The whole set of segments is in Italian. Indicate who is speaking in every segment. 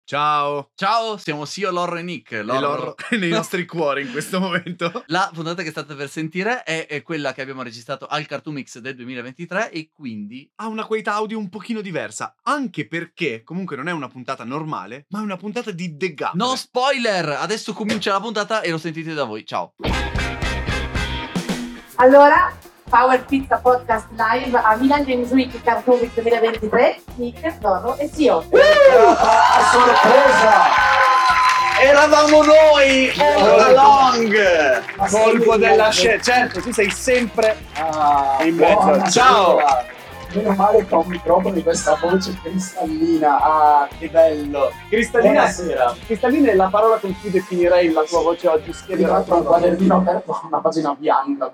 Speaker 1: Ciao.
Speaker 2: Ciao, siamo Sio, Lorro e Nick.
Speaker 1: Lorro nei nostri cuori in questo momento.
Speaker 2: La puntata che state per sentire è quella che abbiamo registrato al Cartoon Mix del 2023 e quindi
Speaker 1: Ha una qualità audio un pochino diversa, anche perché comunque non è una puntata normale, ma è una puntata di The Gap.
Speaker 2: no spoiler! Adesso comincia la puntata e lo sentite da voi. Ciao.
Speaker 3: Allora, Power Pizza Podcast Live a Milan Games Week Cartoon Week 2023, Nick, Lorro e Sio.
Speaker 4: Sorpresa!
Speaker 2: Eravamo noi all along!
Speaker 4: Colpo della scena, certo, tu sei sempre in mezzo. Ciao! Meno male che ho un microfono di questa voce cristallina. Ah, che bello! Cristallina,
Speaker 5: Buonasera.
Speaker 4: cristallina è la parola con cui definirei la tua voce oggi.
Speaker 5: Tra l'altro un quadernino aperto, una pagina bianca.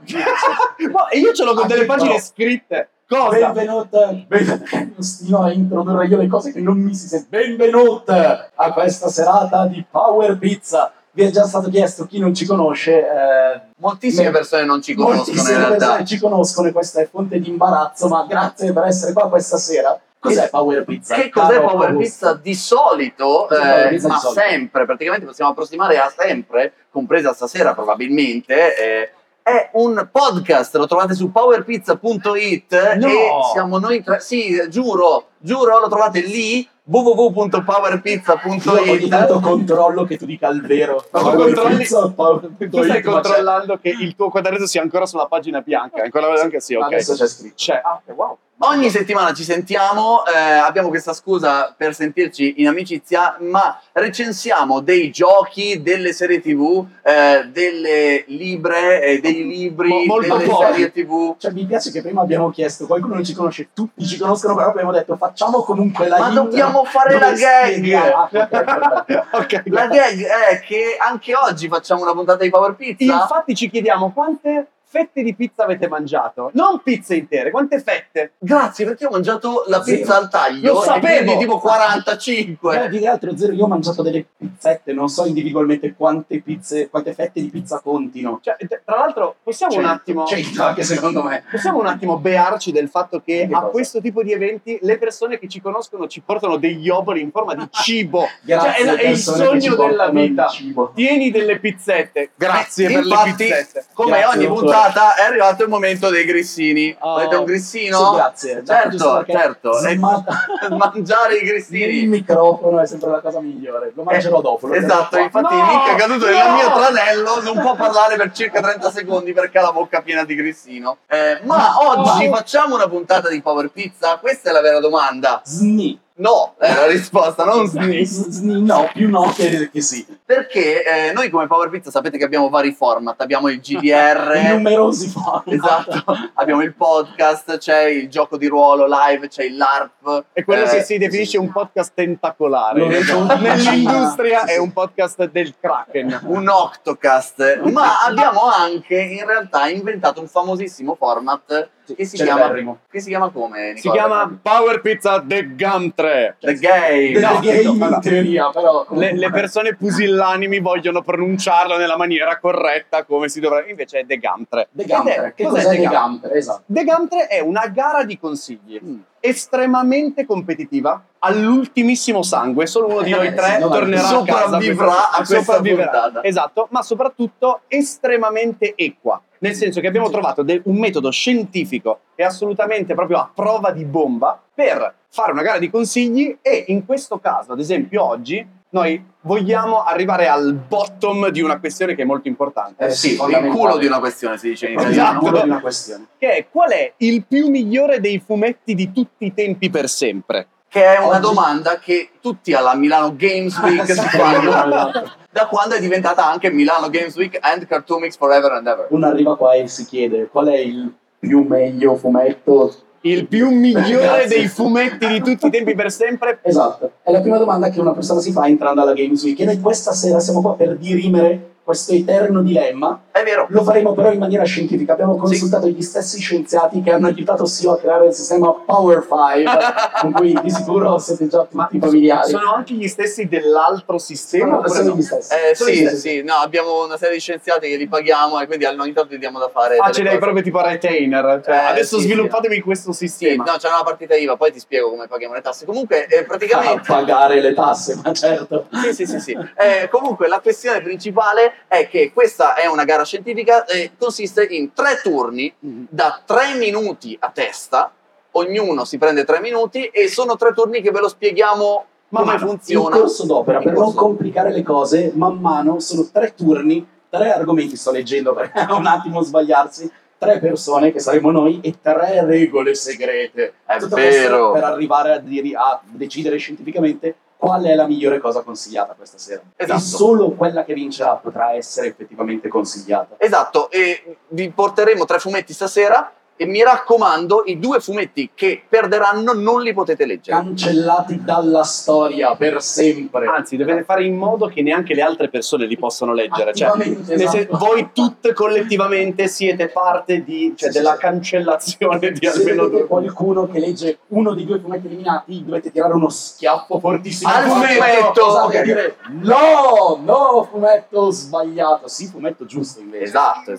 Speaker 4: Ma e io ce l'ho con delle pagine scritte. Cosa?
Speaker 5: Benvenute stino a introdurre io le cose che non mi si sente. Benvenute a questa serata di Power Pizza. Vi è già stato chiesto, chi non ci conosce,
Speaker 2: Moltissime persone non ci conoscono in
Speaker 5: moltissime
Speaker 2: realtà.
Speaker 5: persone ci conoscono e questa è fonte di imbarazzo, ma grazie per essere qua questa sera. Cos'è Power Pizza?
Speaker 2: Che cos'è
Speaker 5: Caro
Speaker 2: Power
Speaker 5: Augusto?
Speaker 2: Pizza? Di solito,
Speaker 5: Cos'è Power Pizza di
Speaker 2: ma
Speaker 5: solito?
Speaker 2: sempre, praticamente possiamo approssimare a sempre, compresa stasera probabilmente, è un podcast, lo trovate su powerpizza.it
Speaker 4: No!
Speaker 2: e siamo noi tre, sì, giuro, lo trovate lì,
Speaker 5: Io ogni
Speaker 2: www.powerpizza.it.
Speaker 5: tanto controllo che tu dica il vero.
Speaker 4: Ma tu
Speaker 5: Power
Speaker 4: controlli-
Speaker 5: Pizza, Power Pizza,
Speaker 4: Tu stai
Speaker 5: ma c'è-
Speaker 4: controllando che il tuo quadernetto sia ancora sulla pagina bianca. Ancora anche sì, ok.
Speaker 5: Adesso c'è scritto.
Speaker 4: C'è. Ah, wow.
Speaker 2: Ogni settimana ci sentiamo, abbiamo questa scusa per sentirci in amicizia, ma recensiamo dei giochi, delle serie TV, delle libre, dei libri,
Speaker 4: Molto
Speaker 2: delle
Speaker 4: pochi.
Speaker 2: serie TV.
Speaker 5: Cioè, mi piace che prima abbiamo chiesto, qualcuno non ci conosce, tutti ci conoscono, però abbiamo detto facciamo comunque la
Speaker 2: Ma
Speaker 5: intro
Speaker 2: dobbiamo fare
Speaker 5: dove
Speaker 2: la gag!
Speaker 5: spieghiamo. Ah, ok, perfetto.
Speaker 4: Ok,
Speaker 2: La gag è che anche oggi facciamo una puntata di Power Pizza.
Speaker 4: Infatti ci chiediamo quante fette di pizza avete mangiato? Non pizze intere, quante fette?
Speaker 2: Grazie, perché ho mangiato la
Speaker 5: Zero.
Speaker 2: pizza al taglio.
Speaker 4: Lo sapevo!
Speaker 2: E quindi tipo 45.
Speaker 5: Più che altro zero, io ho mangiato delle pizzette, non so individualmente quante fette di pizza contino.
Speaker 4: Cioè, tra l'altro, possiamo un attimo...
Speaker 5: anche secondo me.
Speaker 4: Possiamo un attimo bearci del fatto che
Speaker 5: Che
Speaker 4: a
Speaker 5: cosa?
Speaker 4: questo tipo di eventi le persone che ci conoscono ci portano degli oboli in forma di cibo.
Speaker 5: Grazie,
Speaker 4: Cioè, è il
Speaker 5: persone che ci
Speaker 4: sogno della
Speaker 5: portano il
Speaker 4: vita.
Speaker 5: cibo.
Speaker 4: Tieni delle pizzette. Grazie per
Speaker 2: Infatti,
Speaker 4: le pizzette.
Speaker 2: come
Speaker 5: Grazie,
Speaker 2: ogni
Speaker 5: dottore.
Speaker 2: puntata, è arrivato il momento dei grissini.
Speaker 4: Oh.
Speaker 2: Volete un grissino?
Speaker 5: Sì, grazie.
Speaker 2: Certo, certo. E
Speaker 5: Smatta-
Speaker 2: mangiare i
Speaker 5: Il
Speaker 2: grissini.
Speaker 5: microfono è sempre la cosa migliore. Lo mangerò dopo. lo
Speaker 2: Esatto,
Speaker 5: tengo
Speaker 2: infatti
Speaker 4: No!
Speaker 2: Nick è caduto nel
Speaker 4: No!
Speaker 2: mio tranello, non può parlare per circa 30 secondi perché ha la bocca piena di grissino. Ma
Speaker 5: No!
Speaker 2: oggi facciamo una puntata di Power Pizza? Questa è la vera domanda.
Speaker 5: qua. Sni.
Speaker 2: No, è la risposta, non sni.
Speaker 5: Sni, no, più no che sì.
Speaker 2: Perché noi come Power Pizza sapete che abbiamo vari format, abbiamo il GDR,
Speaker 5: Numerosi format.
Speaker 2: esatto, abbiamo il podcast, c'è il gioco di ruolo live, c'è il LARP.
Speaker 4: E quello
Speaker 2: eh,
Speaker 4: si definisce un podcast tentacolare.
Speaker 5: Lo vedo in
Speaker 4: Nell'industria
Speaker 5: Cina. Sì,
Speaker 4: è
Speaker 5: sì.
Speaker 4: un podcast del Kraken.
Speaker 2: un Octocast, ma abbiamo anche in realtà inventato un famosissimo format che si
Speaker 5: Celeberrimo.
Speaker 2: chiama come?
Speaker 4: Si
Speaker 2: Nicola?
Speaker 4: chiama Power Pizza The Gum 3.
Speaker 2: The Gay.
Speaker 5: Delle
Speaker 4: No,
Speaker 5: game
Speaker 4: allora,
Speaker 5: in teoria, però.
Speaker 4: Le persone pusillanimi vogliono pronunciarlo nella maniera corretta come si dovrebbe, invece è The Gum 3.
Speaker 5: The Gumper. Che cos'è The Gumper? Esatto.
Speaker 4: The Gum 3 è una gara di consigli estremamente competitiva, all'ultimissimo sangue, solo uno di noi tre
Speaker 5: Sì, non
Speaker 4: tornerà a casa
Speaker 2: sopravvivrà a questa
Speaker 4: sopravviverà.
Speaker 2: puntata.
Speaker 4: Esatto, ma soprattutto estremamente equa, nel senso che abbiamo trovato un metodo scientifico e assolutamente proprio a prova di bomba per fare una gara di consigli e in questo caso, ad esempio oggi, noi vogliamo arrivare al bottom di una questione che è molto importante.
Speaker 2: Sì, il
Speaker 5: fondamentale.
Speaker 2: culo di una questione si dice in
Speaker 4: Esatto.
Speaker 2: italiano.
Speaker 5: Esatto. Di una questione.
Speaker 4: Che è: qual è il più migliore dei fumetti di tutti i tempi per sempre?
Speaker 2: Che è una
Speaker 5: Oggi-
Speaker 2: domanda che tutti alla Milano Games Week si fanno da quando è diventata anche Milano Games Week and Cartoon Mix Forever and Ever.
Speaker 5: Uno arriva qua e si chiede qual è il più meglio fumetto.
Speaker 4: Il più migliore
Speaker 5: Grazie.
Speaker 4: dei fumetti di tutti i tempi per sempre?
Speaker 5: Esatto, è la prima domanda che una persona si fa entrando alla Games Week e noi questa sera siamo qua per dirimere questo eterno dilemma
Speaker 2: È vero.
Speaker 5: Lo faremo però in maniera scientifica. Abbiamo consultato gli stessi scienziati che hanno aiutato Sio a creare il sistema Power 5, con cui di sicuro siete già tutti familiari.
Speaker 4: Sono anche gli stessi dell'altro sistema? oppure
Speaker 5: Sono
Speaker 4: no?
Speaker 5: gli stessi.
Speaker 2: Sì, no, abbiamo una serie di scienziati che li paghiamo e quindi ogni tanto gli diamo da fare.
Speaker 4: Ah,
Speaker 2: delle
Speaker 4: ce l'hai
Speaker 2: cose.
Speaker 4: proprio tipo a retainer. Cioè, adesso
Speaker 2: sì,
Speaker 4: sviluppatemi questo
Speaker 2: Sì,
Speaker 4: sistema.
Speaker 2: no, c'è una partita IVA, poi ti spiego come paghiamo le tasse. Comunque,
Speaker 5: A
Speaker 2: praticamente.
Speaker 5: pagare le tasse, ma certo.
Speaker 2: Sì. Comunque la questione principale è che questa è una gara scientifica e consiste in 3 turni da 3 minuti a testa, ognuno si prende 3 minuti e sono 3 turni che ve lo spieghiamo come
Speaker 5: In
Speaker 2: funziona.
Speaker 5: corso d'opera,
Speaker 2: In
Speaker 5: per non
Speaker 2: corso.
Speaker 5: complicare le cose, man mano sono 3 turni, 3 argomenti, sto leggendo per un attimo sbagliarsi, 3 persone che saremo noi e 3 regole segrete.
Speaker 2: È
Speaker 5: Tutto
Speaker 2: vero.
Speaker 5: questo per arrivare a decidere scientificamente qual è la migliore cosa consigliata questa sera.
Speaker 2: Esatto.
Speaker 5: E solo quella che vincerà potrà essere effettivamente consigliata.
Speaker 2: Esatto, e vi porteremo 3 fumetti stasera e mi raccomando, i 2 fumetti che perderanno non li potete leggere.
Speaker 5: Cancellati dalla storia per sempre.
Speaker 4: Anzi, dovete fare in modo che neanche le altre persone li possano leggere. Cioè,
Speaker 5: Attivamente,
Speaker 4: nel
Speaker 5: esatto.
Speaker 4: voi tutte collettivamente siete parte della cancellazione di
Speaker 5: Se
Speaker 4: almeno
Speaker 5: vedete
Speaker 4: 2.
Speaker 5: qualcuno che legge uno di 2 fumetti eliminati, dovete tirare uno schiaffo fortissimo
Speaker 2: Al fumetto!
Speaker 5: Esatto,
Speaker 2: Ok.
Speaker 5: e dire no, fumetto sbagliato. Sì, fumetto giusto invece.
Speaker 2: Esatto.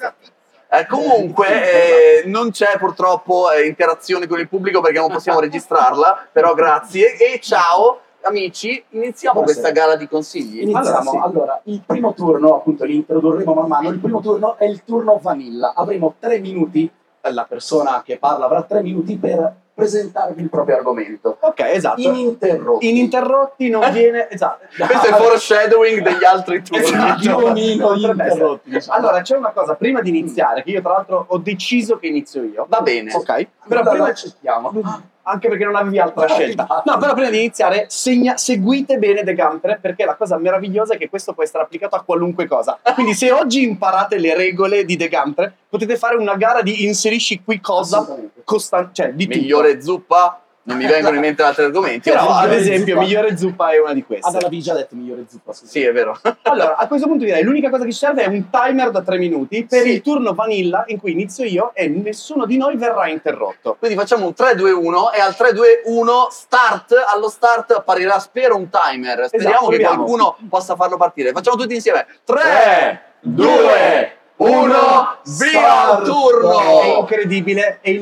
Speaker 2: Non c'è purtroppo interazione con il pubblico perché non possiamo registrarla, però grazie e ciao amici, iniziamo
Speaker 5: Buonasera.
Speaker 2: questa gara di consigli.
Speaker 5: Iniziamo. Allora, il primo turno, appunto, li introdurremo man mano. Il primo turno è il turno vanilla. Avremo 3 minuti, la persona che parla avrà 3 minuti per presentarvi il proprio argomento.
Speaker 4: Ok, esatto.
Speaker 5: Ininterrotti.
Speaker 4: Ininterrotti non viene... Esatto.
Speaker 2: Questo è il foreshadowing degli altri turni.
Speaker 4: Esatto.
Speaker 5: Più o meno
Speaker 4: Potrebbe essere.
Speaker 5: ininterrotti, diciamo.
Speaker 4: Allora, c'è una cosa, prima di iniziare, che io tra l'altro ho deciso che inizio io.
Speaker 2: Va bene.
Speaker 4: Ok? Però
Speaker 5: Però
Speaker 4: prima
Speaker 5: lo accettiamo.
Speaker 4: anche perché non avevi altra scelta. No, però prima di iniziare, seguite bene The Gunter, perché la cosa meravigliosa è che questo può essere applicato a qualunque cosa. Quindi se oggi imparate le regole di The Gunter, potete fare una gara di inserisci qui cosa,
Speaker 5: Assolutamente.
Speaker 4: cioè di tutto.
Speaker 2: Migliore zuppa, non mi vengono in mente altri argomenti.
Speaker 4: Però, ad
Speaker 5: migliore
Speaker 4: esempio,
Speaker 5: zuppa.
Speaker 4: migliore zuppa è una di
Speaker 5: Ah,
Speaker 4: queste.
Speaker 5: dalla già detto migliore zuppa. scusa.
Speaker 2: Sì, è vero.
Speaker 4: Allora, a questo punto direi l'unica cosa che ci serve è un timer da 3 minuti per
Speaker 2: Sì.
Speaker 4: il turno vanilla in cui inizio io e nessuno di noi verrà interrotto.
Speaker 2: Quindi facciamo un 3-2-1 e al 3-2-1 start, allo start apparirà spero un timer. Speriamo che
Speaker 4: proviamo.
Speaker 2: qualcuno possa farlo partire. Facciamo tutti insieme. 3,
Speaker 5: 3,
Speaker 2: 2, 1, via
Speaker 5: start!
Speaker 2: turno!
Speaker 4: È incredibile, è il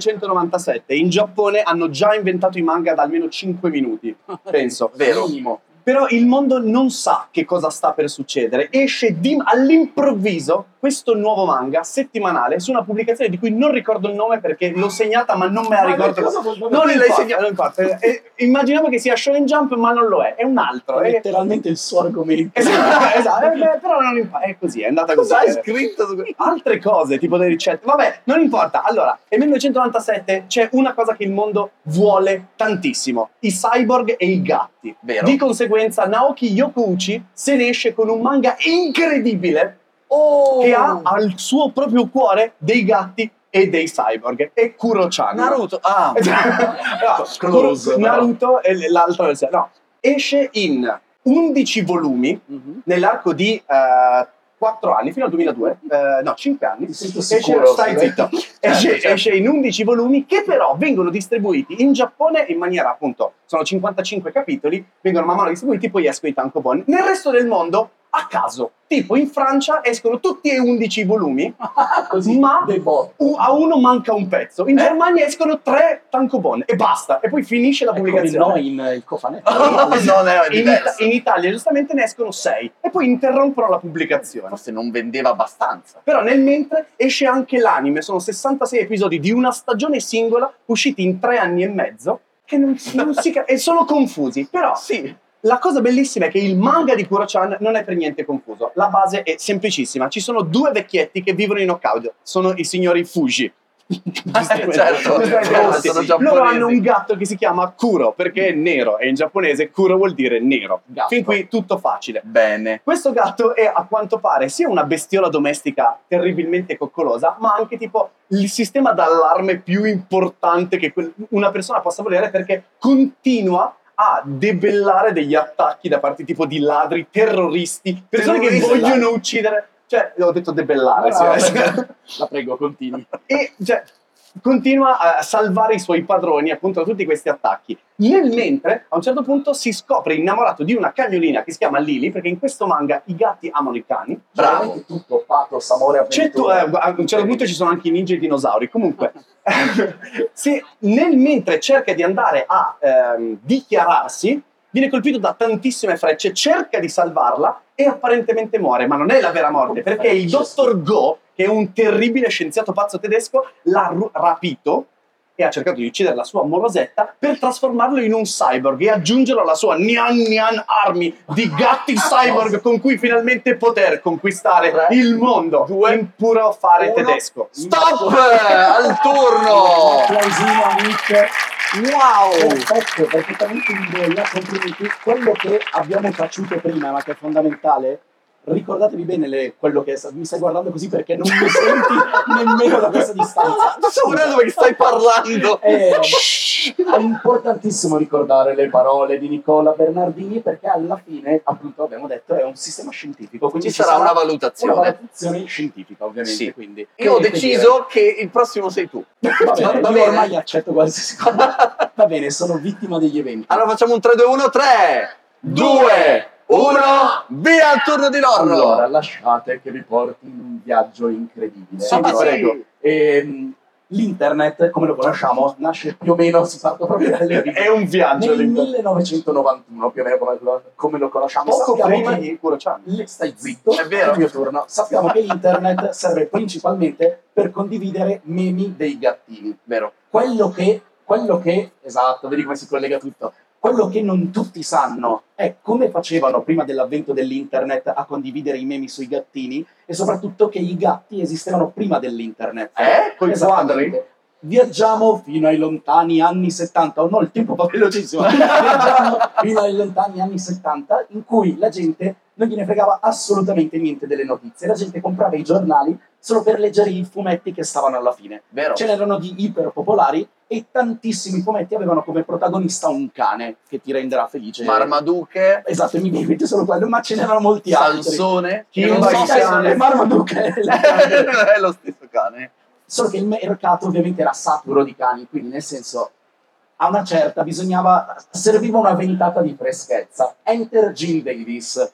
Speaker 4: 1997. In Giappone hanno già inventato i manga da almeno 5 minuti, penso.
Speaker 2: Vero.
Speaker 5: Minimo.
Speaker 4: Però il mondo non sa che cosa sta per succedere. Esce all'improvviso questo nuovo manga settimanale su una pubblicazione di cui non ricordo il nome perché l'ho segnata ma non me la ricordo. Non
Speaker 2: l'hai
Speaker 4: importa,
Speaker 2: segnata?
Speaker 4: non importa. Immaginiamo che sia Shonen Jump ma non lo è un altro.
Speaker 5: È letteralmente il suo argomento.
Speaker 4: Esatto, però non importa, è così, è andata così.
Speaker 2: Cosa hai scritto su questo?
Speaker 4: Altre cose, tipo delle ricette. Vabbè, non importa. Allora, nel 1997 c'è una cosa che il mondo vuole tantissimo: i cyborg e i gatti.
Speaker 2: Vero.
Speaker 4: Di conseguenza, Naoki Yokouchi se ne esce con un manga incredibile che ha al suo proprio cuore dei gatti e dei cyborg. E Kuro-chan.
Speaker 2: Naruto. Ah,
Speaker 4: No,
Speaker 5: Close,
Speaker 4: Naruto e l'altra versione. No, esce in 11 volumi nell'arco di 4 anni, fino al 2002, no, 5 anni.
Speaker 5: Mi sento sicuro.
Speaker 4: Stai zitto. Esce in 11 volumi che però vengono distribuiti in Giappone in maniera, appunto, sono 55 capitoli, vengono man mano distribuiti, poi escono i tankobon. Nel resto del mondo, a caso. Tipo in Francia escono tutti e 11 volumi,
Speaker 5: Così,
Speaker 4: ma
Speaker 5: dei bot.
Speaker 4: a uno manca un pezzo. In Germania escono 3 tankobon e basta. E poi finisce la
Speaker 5: Come
Speaker 4: pubblicazione.
Speaker 5: no in il cofanetto.
Speaker 2: non è diverso.
Speaker 4: In Italia giustamente ne escono 6 e poi interrompono la pubblicazione.
Speaker 2: Forse non vendeva abbastanza.
Speaker 4: Però nel mentre esce anche l'anime, sono 66 episodi di una stagione singola usciti in 3 anni e mezzo che non si e sono confusi. Però
Speaker 2: Sì.
Speaker 4: la cosa bellissima è che il manga di Kuro-chan non è per niente confuso. La base è semplicissima. Ci sono 2 vecchietti che vivono in Hokkaido. Sono i signori Fuji.
Speaker 2: Certo, sono giapponesi.
Speaker 4: Loro hanno un gatto che si chiama Kuro perché è nero e in giapponese Kuro vuol dire nero.
Speaker 5: Gatto.
Speaker 4: Fin qui tutto facile.
Speaker 2: Bene.
Speaker 4: Questo gatto è a quanto pare sia una bestiola domestica terribilmente coccolosa, ma anche tipo il sistema d'allarme più importante che una persona possa volere perché continua a debellare degli attacchi da parte tipo di ladri, terroristi, persone che
Speaker 2: Terroristi,
Speaker 4: vogliono uccidere. Cioè, ho detto debellare.
Speaker 5: La prego, continui.
Speaker 4: E cioè, continua a salvare i suoi padroni appunto da tutti questi attacchi. Nel mentre, a un certo punto, si scopre innamorato di una cagnolina che si chiama Lily, perché in questo manga i gatti amano i cani.
Speaker 5: Veramente tutto, pathos, amore, avventura.
Speaker 4: A un certo punto ci sono anche i ninja e i dinosauri. Comunque, nel mentre cerca di andare a dichiararsi, viene colpito da tantissime frecce, cerca di salvarla e apparentemente muore, ma non è la vera morte, perché il dottor Go, che è un terribile scienziato pazzo tedesco, l'ha rapito e ha cercato di uccidere la sua amorosetta per trasformarlo in un cyborg e aggiungerlo alla sua Nyan Army di gatti cyborg con cui finalmente poter conquistare il mondo in puro fare tedesco.
Speaker 2: Stop! Al turno!
Speaker 5: Applausino a Nick.
Speaker 2: Wow!
Speaker 5: Perfetto, perfettamente in idea, complimenti. Quello che abbiamo taciuto prima, ma che è fondamentale, ricordatevi bene quello che mi stai guardando così perché non mi senti nemmeno da questa distanza.
Speaker 2: Sto guardando perché stai parlando.
Speaker 5: È importantissimo ricordare le parole di Nicola Bernardini perché alla fine, appunto, abbiamo detto, è un sistema scientifico. Quindi
Speaker 2: Ci sarà una valutazione.
Speaker 5: Una valutazione scientifica, ovviamente.
Speaker 2: Sì.
Speaker 5: Quindi,
Speaker 2: Io ho deciso che il prossimo sei tu.
Speaker 5: Va bene,
Speaker 2: Va
Speaker 5: io
Speaker 2: bene.
Speaker 5: ormai accetto qualsiasi cosa. Va bene, sono vittima degli eventi.
Speaker 2: Allora facciamo un 3, 2, 1, 3, 2, 1, via al turno di Lorro.
Speaker 5: Allora, lasciate che vi porti in un viaggio incredibile.
Speaker 2: Sì,
Speaker 5: Allora,
Speaker 2: prego.
Speaker 5: L'internet, come lo conosciamo, nasce più o meno, si parte proprio dalle origini.
Speaker 4: È un viaggio
Speaker 5: Nel
Speaker 4: l'internet.
Speaker 5: 1991, più o meno come lo conosciamo.
Speaker 4: Poco
Speaker 5: Sappiamo
Speaker 4: prima
Speaker 5: che-
Speaker 4: di Kurochan.
Speaker 5: Stai zitto,
Speaker 2: È vero.
Speaker 5: il mio turno. Sappiamo che l'internet serve principalmente per condividere memi dei gattini.
Speaker 2: Vero.
Speaker 5: Quello che, esatto, vedi come si collega tutto. Quello che non tutti sanno è come facevano prima dell'avvento dell'internet a condividere i memi sui gattini e soprattutto che i gatti esistevano prima dell'internet.
Speaker 4: Coi
Speaker 5: Esattamente. Viaggiamo fino ai lontani anni 70, no, il tempo va velocissimo. Viaggiamo fino ai lontani anni 70 in cui la gente non gliene fregava assolutamente niente delle notizie. La gente comprava i giornali solo per leggere i fumetti che stavano alla fine.
Speaker 2: Vero.
Speaker 5: Ce n'erano di iper popolari e tantissimi fumetti avevano come protagonista un cane che ti renderà felice.
Speaker 2: Marmaduke,
Speaker 5: Esatto, mi viene in mente solo quello, ma ce n'erano molti altri.
Speaker 2: Sansone.
Speaker 4: Chi
Speaker 2: Non
Speaker 4: va
Speaker 2: so
Speaker 4: in
Speaker 2: se
Speaker 4: cane.
Speaker 5: Marmaduke.
Speaker 2: è lo stesso cane.
Speaker 5: Solo che il mercato ovviamente era saturo di cani, quindi nel senso, a una certa serviva una ventata di freschezza. Enter Gene Davis,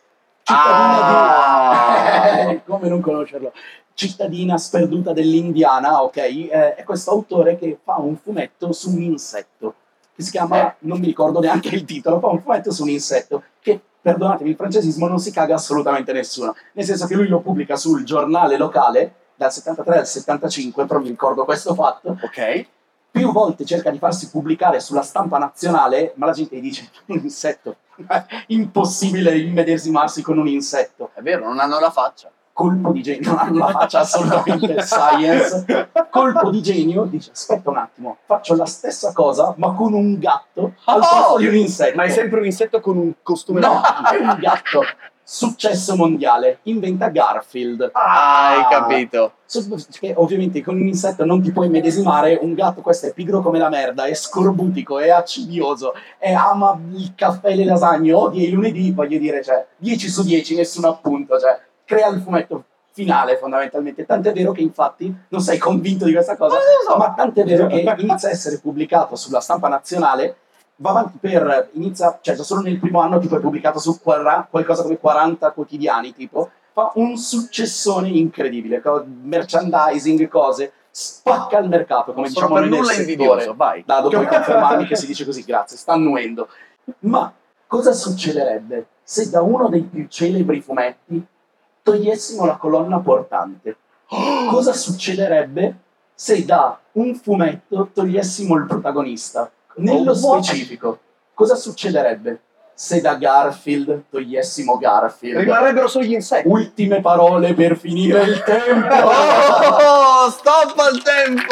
Speaker 5: cittadina di... come non conoscerlo? Cittadina sperduta dell'Indiana, ok? È questo autore che fa un fumetto su un insetto, che si chiama, non mi ricordo neanche il titolo, fa un fumetto su un insetto, che, perdonatemi il francesismo, non si caga assolutamente nessuno. Nel senso che lui lo pubblica sul giornale locale, dal 73 al 75, però mi ricordo questo fatto,
Speaker 2: Ok.
Speaker 5: più volte cerca di farsi pubblicare sulla stampa nazionale, ma la gente gli dice, un insetto, impossibile immedesimarsi con un insetto.
Speaker 2: È vero, non hanno la faccia.
Speaker 5: Colpo di genio, non hanno la faccia assolutamente science. Colpo di genio, dice, aspetta un attimo, faccio la stessa cosa, ma con un gatto al posto di un insetto.
Speaker 4: Ma è sempre un insetto con un costume
Speaker 5: No, è un gatto. Successo mondiale, inventa Garfield.
Speaker 2: Hai capito.
Speaker 5: Che ovviamente con un insetto non ti puoi medesimare, un gatto questo è pigro come la merda, è scorbutico, è accidioso, ama il caffè e le lasagne, odia i lunedì, voglio dire, cioè, 10 su 10, nessun appunto, cioè, crea il fumetto finale fondamentalmente, tant'è vero che infatti non sei convinto di questa cosa, ma tant'è vero che inizia a essere pubblicato sulla stampa nazionale, va avanti cioè già solo nel primo anno tipo è pubblicato su qualcosa come 40 quotidiani tipo, fa un successone incredibile, merchandising, cose, spacca il mercato come
Speaker 2: Non sono
Speaker 5: diciamo
Speaker 2: per
Speaker 5: nel
Speaker 2: nulla
Speaker 5: settore.
Speaker 2: invidioso, vai.
Speaker 5: Dado, puoi confermarmi che si dice così, grazie, sta annuendo. Ma cosa succederebbe se da uno dei più celebri fumetti togliessimo la colonna portante? Cosa succederebbe se da un fumetto togliessimo il protagonista? Nello specifico, cosa succederebbe se da Garfield togliessimo Garfield?
Speaker 4: Rimarrebbero solo gli insetti.
Speaker 5: Ultime parole per finire il tempo.
Speaker 2: Oh, stop al tempo!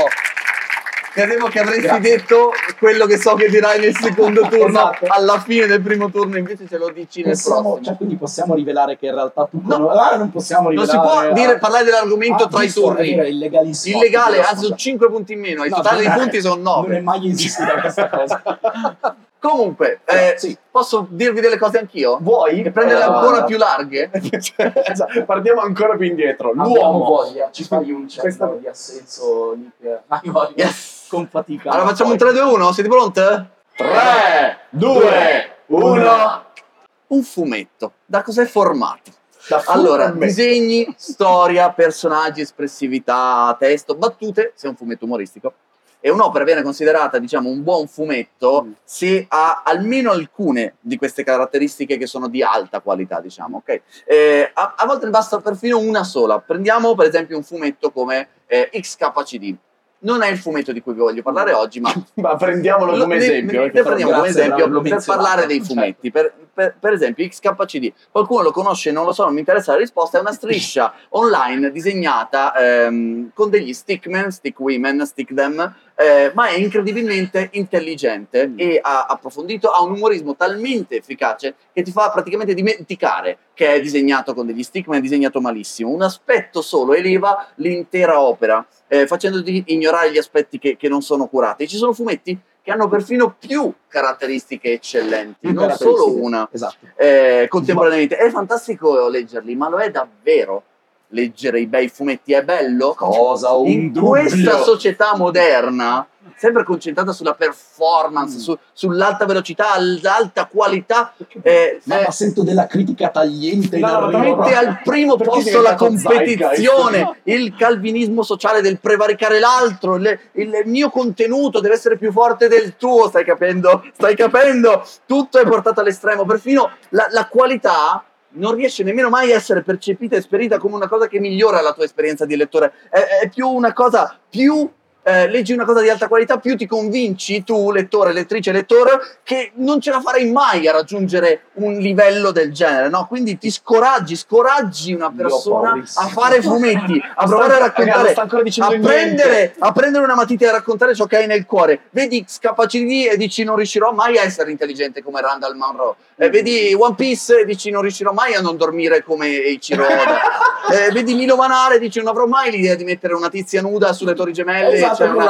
Speaker 2: Credevo che avresti
Speaker 5: Grazie.
Speaker 2: detto quello che so che dirai nel secondo turno,
Speaker 5: Esatto.
Speaker 2: alla fine del primo turno, invece ce lo dici nel prossimo.
Speaker 5: Cioè, quindi possiamo rivelare che in realtà tu
Speaker 2: No.
Speaker 5: non possiamo
Speaker 2: Non
Speaker 5: rivelare.
Speaker 2: si può parlare dell'argomento tra i
Speaker 5: giusto,
Speaker 2: turni.
Speaker 5: è illegalissimo.
Speaker 2: Illegale, anzi sono 5 punti in meno, il totale dei punti sono
Speaker 5: Non è
Speaker 2: 9.
Speaker 5: mai esistita questa cosa.
Speaker 2: Comunque,
Speaker 5: sì.
Speaker 2: posso dirvi delle cose anch'io?
Speaker 4: Vuoi?
Speaker 2: E prenderle ancora più larghe?
Speaker 4: Esatto, partiamo ancora più indietro.
Speaker 5: Abbiamo
Speaker 4: L'uomo.
Speaker 5: voglia, ci fai un
Speaker 4: Questa-
Speaker 5: cenno di assenso, Nick. Hai voglia?
Speaker 2: Yes!
Speaker 5: Con fatica.
Speaker 2: Allora facciamo un 3, 2, 1, siete pronte?
Speaker 4: 3, 2, 1.
Speaker 2: Un fumetto. Da cos'è formato?
Speaker 4: Da
Speaker 2: Allora,
Speaker 4: fumetto.
Speaker 2: disegni, storia, personaggi, espressività, testo, battute, se è un fumetto umoristico. E un'opera viene considerata, diciamo, un buon fumetto se ha almeno alcune di queste caratteristiche che sono di alta qualità, diciamo, ok? A volte ne basta perfino una sola. Prendiamo, per esempio, un fumetto come XKCD. Non è il fumetto di cui vi voglio parlare oggi, ma
Speaker 4: Ma prendiamolo come esempio.
Speaker 2: ne prendiamo come
Speaker 5: grazie,
Speaker 2: esempio
Speaker 5: l'ho
Speaker 2: per
Speaker 5: menzionato.
Speaker 2: parlare dei fumetti. Per esempio, XKCD, qualcuno lo conosce, non lo so, non mi interessa la risposta. È una striscia online disegnata con degli stickmen, stickwomen, stickdem, ma è incredibilmente intelligente e ha approfondito, ha un umorismo talmente efficace che ti fa praticamente dimenticare che è disegnato con degli stickmen, è disegnato malissimo. Un aspetto solo eleva l'intera opera, facendoti ignorare gli aspetti che non sono curati. Ci sono fumetti che hanno perfino più caratteristiche eccellenti, non solo una,
Speaker 5: Esatto.
Speaker 2: contemporaneamente. È fantastico leggerli, ma lo è davvero leggere i bei fumetti? È bello?
Speaker 5: Cosa? Un
Speaker 2: In
Speaker 5: dubbio.
Speaker 2: questa società moderna, sempre concentrata sulla performance, sull'alta velocità, all'alta qualità,
Speaker 5: Ma sento della critica tagliente in
Speaker 4: No,
Speaker 5: arrivo.
Speaker 2: mette al primo
Speaker 4: Perché è
Speaker 2: posto la
Speaker 4: diventato
Speaker 2: competizione, il calvinismo sociale del prevaricare l'altro, il mio contenuto deve essere più forte del tuo, stai capendo? Stai capendo? Tutto è portato all'estremo, perfino la qualità non riesce nemmeno mai a essere percepita e esperita come una cosa che migliora la tua esperienza di lettore, è più una cosa, più leggi una cosa di alta qualità, più ti convinci tu, lettore, lettrice, lettore, che non ce la farei mai a raggiungere un livello del genere, no? Quindi ti scoraggi una persona a fare fumetti, a provare a raccontare,
Speaker 4: sta ancora dicendo
Speaker 2: a prendere una matita e a raccontare ciò che hai nel cuore. Vedi XKCD e dici non riuscirò mai a essere intelligente come Randall Munro. Vedi One Piece e dici non riuscirò mai a non dormire come Eiichiro Oda. Vedi Milo Manare e dici non avrò mai l'idea di mettere una tizia nuda sulle Torri Gemelle.
Speaker 5: Esatto,
Speaker 2: C'è un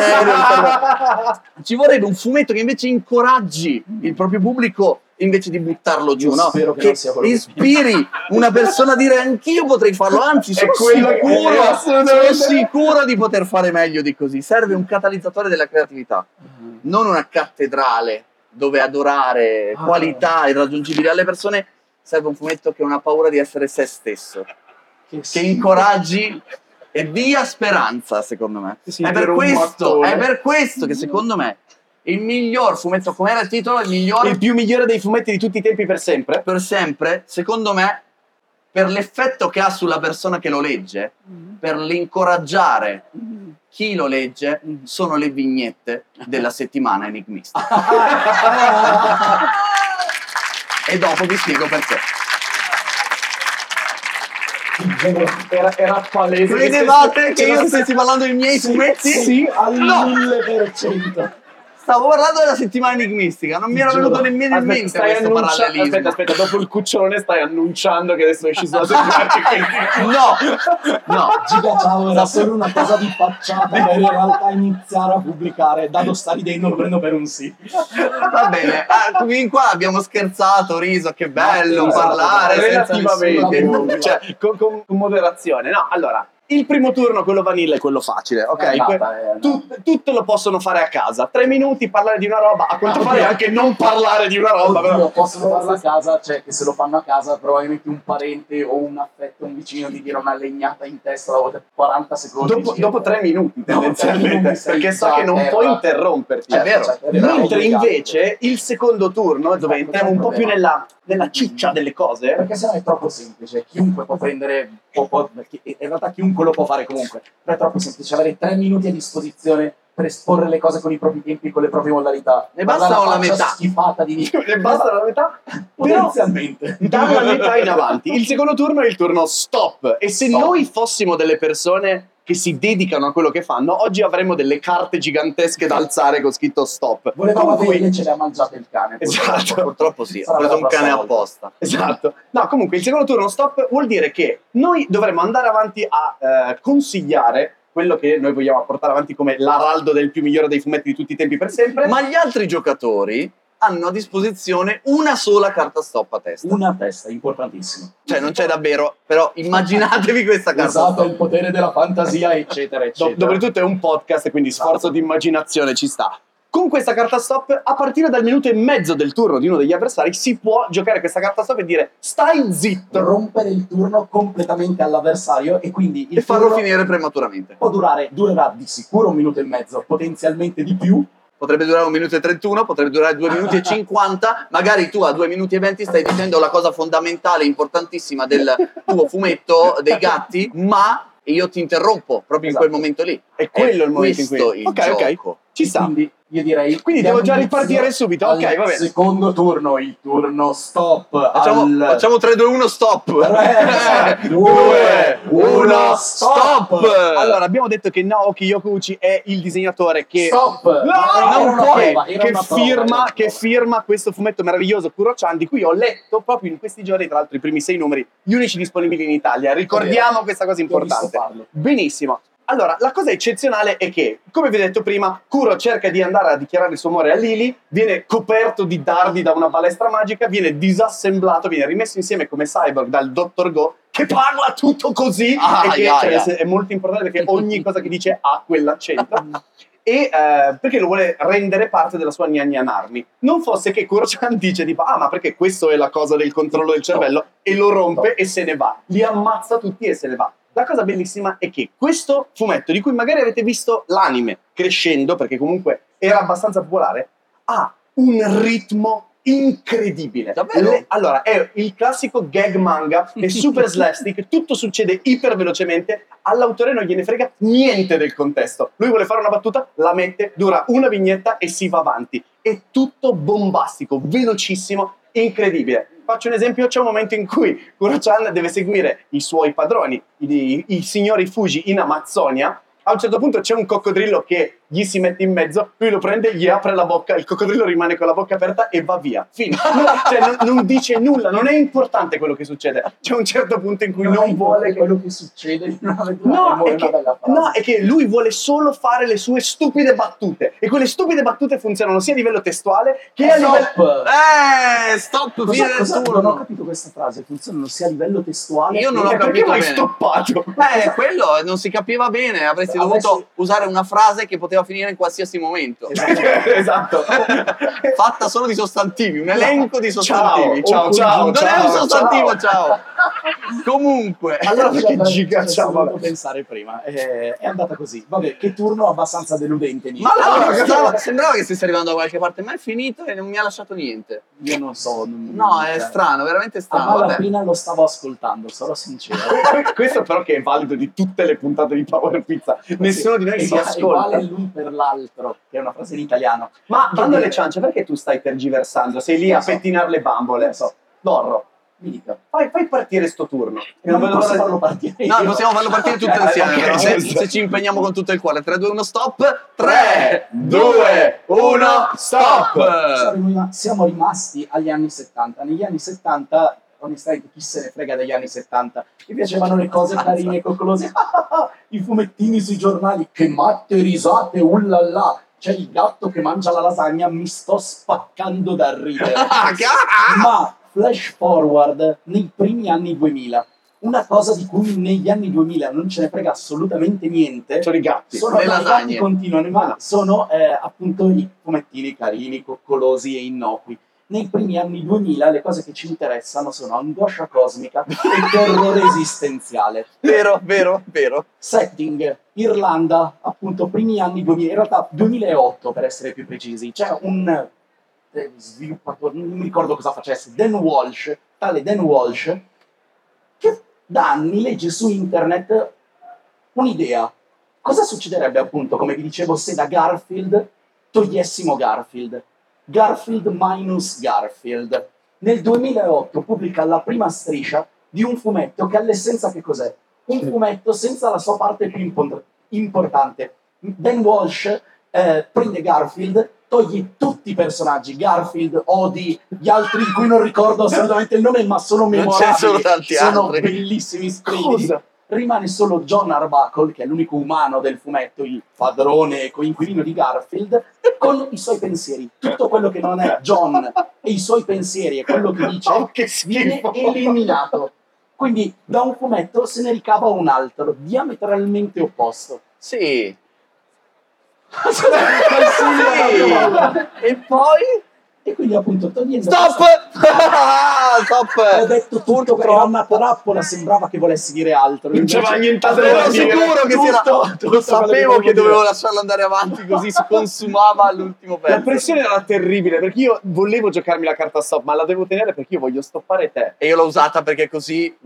Speaker 2: aereo. Ci vorrebbe un fumetto che invece incoraggi il proprio pubblico invece di buttarlo giù,
Speaker 5: Io
Speaker 2: no?
Speaker 5: spero che
Speaker 2: Che
Speaker 5: non sia quello che
Speaker 2: ispiri una persona a dire anch'io potrei farlo, anzi sono
Speaker 4: quello che-
Speaker 2: sono
Speaker 4: assolutamente.
Speaker 2: sicuro di poter fare meglio di così. Serve un catalizzatore della creatività, non una cattedrale dove adorare qualità irraggiungibili alle persone. Serve un fumetto che non ha paura di essere se stesso, che incoraggi e dia speranza, secondo me.
Speaker 4: Sì,
Speaker 2: è,
Speaker 4: per
Speaker 2: per
Speaker 4: un
Speaker 2: questo,
Speaker 4: mattone.
Speaker 2: è per questo che secondo me il miglior fumetto, com'era il titolo? Il miglior
Speaker 4: Il più migliore dei fumetti di tutti i tempi per sempre?
Speaker 2: per sempre, secondo me, per l'effetto che ha sulla persona che lo legge, per l'incoraggiare chi lo legge, sono le vignette della settimana enigmistica. E dopo vi spiego perché.
Speaker 4: Era palese.
Speaker 2: Credevate che io stessi parlando dei miei fumetti?
Speaker 5: Sì, al
Speaker 2: No!
Speaker 5: 1000%.
Speaker 2: Stavo parlando della settimana enigmistica, non mi era venuto nemmeno in mente
Speaker 4: stai
Speaker 2: questo parallelismo.
Speaker 4: aspetta, dopo il cucciolone stai annunciando che adesso esci sulla settimana.
Speaker 2: No,
Speaker 5: Giga ciao, era solo una cosa di facciata per in realtà iniziare a pubblicare. Dado sta ridendo, lo prendo per un sì.
Speaker 2: va bene. Qui qua abbiamo scherzato, riso, che bello
Speaker 5: Ma
Speaker 2: parlare senza
Speaker 4: relativamente,
Speaker 2: nessuno che-
Speaker 4: cioè con moderazione. No, allora, il primo turno, quello vanilla, è quello facile, ok? Tutto lo possono fare a casa. 3 minuti, parlare di una roba, a quanto pare anche non parlare di una roba.
Speaker 5: Oddio,
Speaker 4: Però.
Speaker 5: possono farlo a casa, cioè che se lo fanno a casa probabilmente un parente o un affetto, un vicino ti tira una legnata in testa dopo 40 secondi.
Speaker 4: Dopo 3 minuti, tendenzialmente,
Speaker 5: minuti sei
Speaker 4: perché sa
Speaker 5: già
Speaker 4: che non
Speaker 5: terra.
Speaker 4: puoi interromperti.
Speaker 2: È vero.
Speaker 4: Mentre invece il secondo turno, dove entriamo un po' più nella ciccia delle cose,
Speaker 5: Perché sennò è troppo semplice, chiunque può prendere, perché in realtà chiunque lo può fare comunque, però è troppo semplice avere 3 minuti a disposizione per esporre le cose con i propri tempi, con le proprie modalità.
Speaker 2: Ne bastano la metà.
Speaker 5: Schifata di
Speaker 4: ne basta la metà. Però
Speaker 5: potenzialmente.
Speaker 4: dalla metà in avanti. Il secondo turno è il turno stop. E se
Speaker 5: Stop.
Speaker 4: noi fossimo delle persone che si dedicano a quello che fanno, oggi avremmo delle carte gigantesche da alzare con scritto stop.
Speaker 5: Volevamo
Speaker 4: Comunque-
Speaker 5: avere, ce le ha mangiate il cane.
Speaker 4: Esatto.
Speaker 2: Purtroppo sì, ho
Speaker 5: Sarà
Speaker 2: preso
Speaker 5: la
Speaker 2: un cane
Speaker 5: prossima volta.
Speaker 2: apposta.
Speaker 4: Esatto. No, comunque il secondo turno stop vuol dire che noi dovremmo andare avanti a consigliare quello che noi vogliamo portare avanti come l'araldo del più migliore dei fumetti di tutti i tempi per sempre.
Speaker 2: Ma gli altri giocatori hanno a disposizione una sola carta stop a testa.
Speaker 5: Una testa, importantissimo.
Speaker 2: Cioè non c'è davvero, però immaginatevi questa carta
Speaker 5: Esatto,
Speaker 2: stop.
Speaker 5: il potere della fantasia, eccetera, eccetera.
Speaker 4: Dopotutto è un podcast, quindi sforzo di immaginazione ci sta. Con questa carta stop, a partire dal minuto e mezzo del turno di uno degli avversari, si può giocare questa carta stop e dire stai zitto.
Speaker 5: Rompere il turno completamente all'avversario e quindi il
Speaker 2: E farlo
Speaker 5: turno
Speaker 2: finire prematuramente.
Speaker 5: durerà di sicuro 1 minuto e mezzo, potenzialmente di più.
Speaker 2: Potrebbe durare 1 minuto e 31, potrebbe durare 2 minuti e 50. Magari tu a 2 minuti e 20 stai dicendo la cosa fondamentale, importantissima del tuo fumetto dei gatti, ma io ti interrompo proprio in quel momento lì.
Speaker 4: E quello è il momento in
Speaker 2: questo
Speaker 4: cui...
Speaker 2: il
Speaker 4: Ok,
Speaker 2: gioco.
Speaker 4: ci sta.
Speaker 5: Quindi io direi...
Speaker 4: Quindi devo già
Speaker 5: diamo
Speaker 4: ripartire
Speaker 5: inizio
Speaker 4: subito.
Speaker 5: al
Speaker 4: Ok, va bene.
Speaker 5: secondo turno, il turno stop.
Speaker 2: Facciamo 3, 2, 1, stop.
Speaker 5: 3, 2, 1, stop.
Speaker 4: Allora, abbiamo detto che Naoki Yokuchi è il disegnatore che...
Speaker 5: Stop.
Speaker 4: Non puoi, che
Speaker 5: firma
Speaker 4: firma questo fumetto meraviglioso Kuro-chan, di cui ho letto proprio in questi giorni, tra l'altro i primi 6 numeri, gli unici disponibili in Italia. Ricordiamo questa cosa importante. Benissimo. Allora, la cosa eccezionale è che, come vi ho detto prima, Kuro cerca di andare a dichiarare il suo amore a Lily, viene coperto di dardi da una balestra magica, viene disassemblato, viene rimesso insieme come cyborg dal Dr. Go, che parla tutto così, e che è molto importante perché ogni cosa che dice ha quell'accento. E perché lo vuole rendere parte della sua Nya Nyan Army. Non fosse che Kuro-chan dice tipo, ma perché questo è la cosa del controllo del cervello, e lo rompe e se ne va, li ammazza tutti e se ne va. La cosa bellissima è che questo fumetto, di cui magari avete visto l'anime crescendo, perché comunque era abbastanza popolare, ha un ritmo incredibile. Allora, è il classico gag manga, è super slapstick, tutto succede iper velocemente, all'autore non gliene frega niente del contesto. Lui vuole fare una battuta, la mette, dura una vignetta e si va avanti. È tutto bombastico, velocissimo, incredibile. Faccio un esempio, c'è un momento in cui Kuro-chan deve seguire i suoi padroni, i signori Fuji in Amazzonia. A un certo punto c'è un coccodrillo che gli si mette in mezzo, lui lo prende, gli apre la bocca, il coccodrillo rimane con la bocca aperta e va via. Fine. Cioè, non dice nulla, non è importante quello che succede. C'è un certo punto in cui non vuole
Speaker 5: quello che succede in una avventura.
Speaker 4: No, è che lui vuole solo fare le sue stupide battute. E quelle stupide battute funzionano sia a livello testuale che a livello...
Speaker 2: Stop, fine del turno.
Speaker 5: Non ho capito questa frase, funzionano sia a livello testuale.
Speaker 2: Io non ho capito
Speaker 4: perché l'hai
Speaker 2: bene.
Speaker 4: stoppato?
Speaker 2: Quello non si capiva bene, avresti dovuto usare una frase che poteva finire in qualsiasi momento.
Speaker 4: Esatto.
Speaker 2: Fatta solo di sostantivi, un elenco di sostantivi.
Speaker 4: Ciao.
Speaker 2: Non è un sostantivo, ciao. Comunque.
Speaker 4: Allora perché giga,
Speaker 5: ci
Speaker 4: ciao,
Speaker 5: ho dovuto pensare prima. È andata così. Vabbè, che turno abbastanza deludente.
Speaker 2: Ma allora, sembrava che stessi arrivando da qualche parte, ma è finito e non mi ha lasciato niente.
Speaker 5: Io non so.
Speaker 2: No, è strano, veramente
Speaker 5: A
Speaker 2: strano. Vabbè.
Speaker 5: malapena lo stavo ascoltando, sarò sincero.
Speaker 4: Questo però che è valido di tutte le puntate di Power Pizza. Nessuno di noi si ascolta.
Speaker 5: Vale l'un per l'altro, che è una frase in italiano.
Speaker 4: Ma bando alle ciance, perché tu stai tergiversando? Sei lì a pettinare le bambole. Dorro,
Speaker 5: Mi dica.
Speaker 4: fai partire sto turno.
Speaker 5: Non posso farlo partire.
Speaker 2: No,
Speaker 5: io.
Speaker 2: possiamo farlo partire tutte insieme,
Speaker 4: ok,
Speaker 2: però,
Speaker 4: giusto.
Speaker 2: se ci impegniamo con tutto il cuore. 3, 2, 1, stop.
Speaker 4: 3, 2, 1, stop!
Speaker 5: Siamo rimasti agli anni 70. Negli anni 70, onestamente, chi se ne frega degli anni 70? Mi piacevano le cose carine e coccolose. I fumettini sui giornali. Che matte risate, ullala. C'è il gatto che mangia la lasagna, mi sto spaccando da ridere. Ma flash forward nei primi anni 2000. Una cosa di cui negli anni 2000 non ce ne frega assolutamente niente.
Speaker 4: Sono i gatti.
Speaker 5: Sono
Speaker 2: le
Speaker 5: i
Speaker 2: lasagne.
Speaker 5: gatti continuano, ma sono appunto i fumettini carini, coccolosi e innocui. Nei primi anni 2000 le cose che ci interessano sono angoscia cosmica e terrore esistenziale.
Speaker 2: Vero.
Speaker 5: Setting, Irlanda, appunto primi anni 2000, in realtà 2008 per essere più precisi. C'è un sviluppatore, non mi ricordo cosa facesse, tale Dan Walsh, che da anni legge su internet un'idea. Cosa succederebbe appunto, come vi dicevo, se da Garfield togliessimo Garfield? Garfield minus Garfield. Nel 2008 pubblica la prima striscia di un fumetto che all'essenza che cos'è? Un fumetto senza la sua parte più importante. Dan Walsh prende Garfield, toglie tutti i personaggi, Garfield, Odie, gli altri di cui non ricordo assolutamente il nome, ma sono memorabili.
Speaker 2: c'è solo tanti
Speaker 5: sono
Speaker 2: altri.
Speaker 5: bellissimi, splendidi.
Speaker 4: Cosa?
Speaker 5: rimane solo John Arbuckle, che è l'unico umano del fumetto, il padrone e coinquilino di Garfield, con i suoi pensieri. Tutto quello che non è John e i suoi pensieri e quello che dice
Speaker 4: Oh, che
Speaker 5: viene
Speaker 4: schifo.
Speaker 5: eliminato. Quindi da un fumetto se ne ricava un altro, diametralmente opposto.
Speaker 2: Sì.
Speaker 5: Sì.
Speaker 2: E poi?
Speaker 5: E quindi appunto togliendo
Speaker 2: Stop!
Speaker 5: ho
Speaker 2: Stop!
Speaker 5: detto tutto, era una trappola, sembrava che volessi dire altro.
Speaker 4: Non c'era nient'altro
Speaker 2: Ero
Speaker 4: da dire.
Speaker 2: sicuro che si era...
Speaker 5: Tutto
Speaker 2: Lo sapevo
Speaker 5: quello
Speaker 2: che dovevo
Speaker 5: dire.
Speaker 2: lasciarlo andare avanti, così si consumava all'ultimo
Speaker 4: La
Speaker 2: pezzo.
Speaker 4: pressione era terribile perché io volevo giocarmi la carta stop, ma la devo tenere perché io voglio stoppare te.
Speaker 2: E io l'ho usata perché così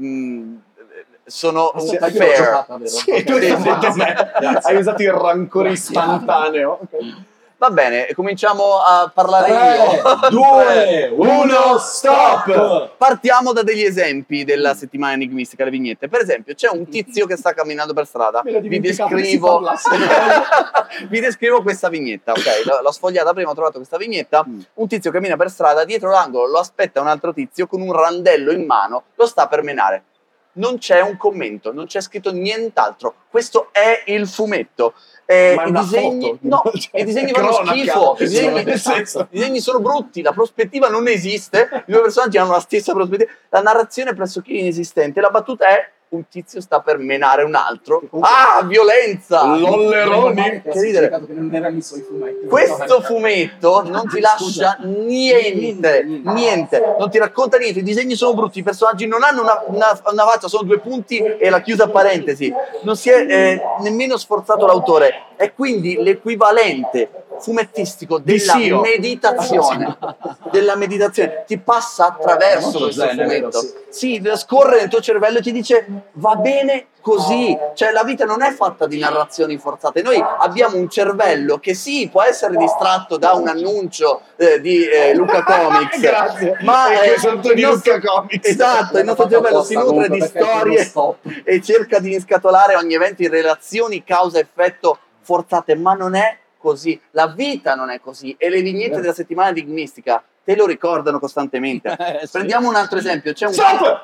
Speaker 2: sono
Speaker 5: Aspetta, io l'ho
Speaker 2: fair.
Speaker 5: giocata, vero?
Speaker 4: Sì,
Speaker 5: Ok,
Speaker 4: tu hai
Speaker 5: grazie.
Speaker 4: detto a me.
Speaker 5: Grazie.
Speaker 4: Hai usato il rancore
Speaker 5: Grazie.
Speaker 4: istantaneo. Ok.
Speaker 2: Va bene, cominciamo a parlare
Speaker 5: 3,
Speaker 2: io.
Speaker 5: 2, 1, stop!
Speaker 2: Partiamo da degli esempi della settimana enigmistica, le vignette. Per esempio, c'è un tizio che sta camminando per strada.
Speaker 5: Me l'ho
Speaker 2: Vi
Speaker 5: dimenticato che si
Speaker 2: descrivo...
Speaker 5: parlasse.
Speaker 2: Vi descrivo questa vignetta, ok? L'ho sfogliata prima, ho trovato questa vignetta. Un tizio cammina per strada, dietro l'angolo lo aspetta un altro tizio con un randello in mano, lo sta per menare. Non c'è un commento, non c'è scritto nient'altro. Questo è il fumetto.
Speaker 4: Ma è
Speaker 2: I
Speaker 4: una
Speaker 2: disegni,
Speaker 4: foto.
Speaker 2: no,
Speaker 4: Cioè,
Speaker 2: i disegni fanno
Speaker 4: cronaca.
Speaker 2: schifo. I disegni,
Speaker 4: Nel senso.
Speaker 2: i disegni sono brutti, la prospettiva non esiste. I due personaggi hanno la stessa prospettiva. La narrazione è pressoché inesistente. La battuta è: un tizio sta per menare un altro. Ah, violenza!
Speaker 4: Lolleroni.
Speaker 5: Che
Speaker 2: Che ridere.
Speaker 5: che non erano i suoi fumetti.
Speaker 2: Questo fumetto non ti lascia niente, niente, non ti racconta niente, i disegni sono brutti, i personaggi non hanno una faccia, sono due punti e la chiusa parentesi, non si è nemmeno sforzato l'autore, è quindi l'equivalente fumettistico della
Speaker 4: Dio.
Speaker 2: meditazione, ti passa attraverso
Speaker 5: Molto
Speaker 2: questo
Speaker 5: zen, è vero,
Speaker 2: fumetto, sì, scorre nel tuo cervello e ti dice va bene così, cioè la vita non è fatta di narrazioni forzate, noi abbiamo un cervello che sì, può essere distratto da un annuncio di Luca Comics,
Speaker 4: Grazie.
Speaker 2: ma
Speaker 4: Perché sono di Luca Comics.
Speaker 2: esatto, il nostro cervello si nutre di storie e cerca di inscatolare ogni evento in relazioni causa-effetto forzate, ma non è così, la vita non è così e le vignette della settimana enigmistica te lo ricordano costantemente.
Speaker 5: Sì.
Speaker 2: Prendiamo un altro esempio, c'è un...
Speaker 4: Stop!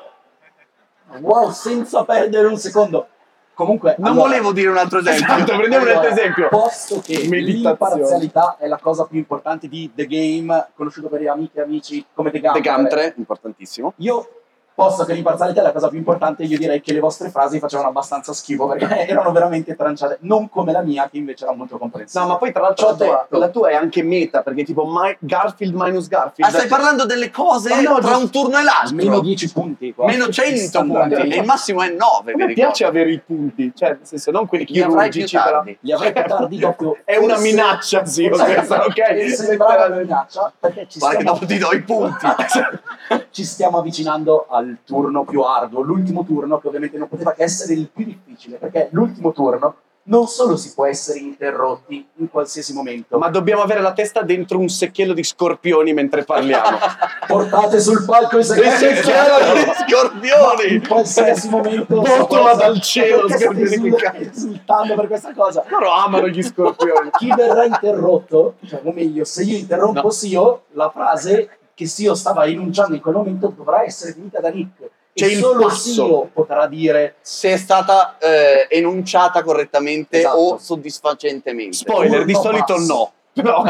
Speaker 5: Wow, senza perdere un secondo. Comunque,
Speaker 2: Non
Speaker 5: allora,
Speaker 2: volevo dire un altro esempio.
Speaker 4: Esatto, prendiamo un altro esempio.
Speaker 5: Posto che
Speaker 4: Meditazione.
Speaker 5: l'imparzialità è la cosa più importante di The Game, conosciuto per gli amici e amici come The Game.
Speaker 4: The Gum 3, importantissimo.
Speaker 5: Io, posto che l'imparzialità è la cosa più importante, io direi che le vostre frasi facevano abbastanza schifo perché erano veramente tranciate, non come la mia che invece era molto comprensiva.
Speaker 4: No, ma poi tra l'altro
Speaker 5: Ci ho detto.
Speaker 4: la tua è anche meta, perché tipo Garfield minus Garfield.
Speaker 2: Ah, stai parlando delle cose
Speaker 4: Ma no,
Speaker 2: tra un turno e l'altro?
Speaker 5: Meno 10 punti. qua.
Speaker 2: Meno 100 punti e il massimo è 9.
Speaker 4: A me piace avere i punti, cioè nel senso non quelli
Speaker 2: Li avrai più
Speaker 4: chirurgici, però.
Speaker 2: tardi.
Speaker 5: Li avrei più tardi doppio.
Speaker 4: È una
Speaker 5: Forse-
Speaker 4: minaccia, zio,
Speaker 5: forse-
Speaker 4: questa, ok?
Speaker 5: e sembrava una minaccia perché
Speaker 2: Guarda che dopo ti do i punti.
Speaker 5: ci stiamo avvicinando al turno più arduo, l'ultimo turno che ovviamente non poteva che essere il più difficile, perché l'ultimo turno non solo si può essere interrotti in qualsiasi momento,
Speaker 4: Ma dobbiamo avere la testa dentro un secchiello di scorpioni mentre parliamo.
Speaker 5: portate sul palco i
Speaker 2: Il secchiello di scorpioni.
Speaker 5: in qualsiasi momento
Speaker 4: Botola dal cielo,
Speaker 5: perché state
Speaker 4: scorpioni che cazzo.
Speaker 5: esultando per questa cosa.
Speaker 4: Loro amano gli scorpioni.
Speaker 5: Chi verrà interrotto, cioè, o meglio, se io interrompo
Speaker 4: No.
Speaker 5: Sio, la frase che Sio stava enunciando in quel momento dovrà essere finita da Nick.
Speaker 4: C'è
Speaker 5: E
Speaker 4: il
Speaker 5: solo
Speaker 4: passo.
Speaker 5: Sio potrà dire
Speaker 2: Se è stata enunciata correttamente
Speaker 5: Esatto.
Speaker 2: o soddisfacentemente.
Speaker 4: Spoiler, di
Speaker 5: Turno
Speaker 4: solito
Speaker 5: passo.
Speaker 4: no.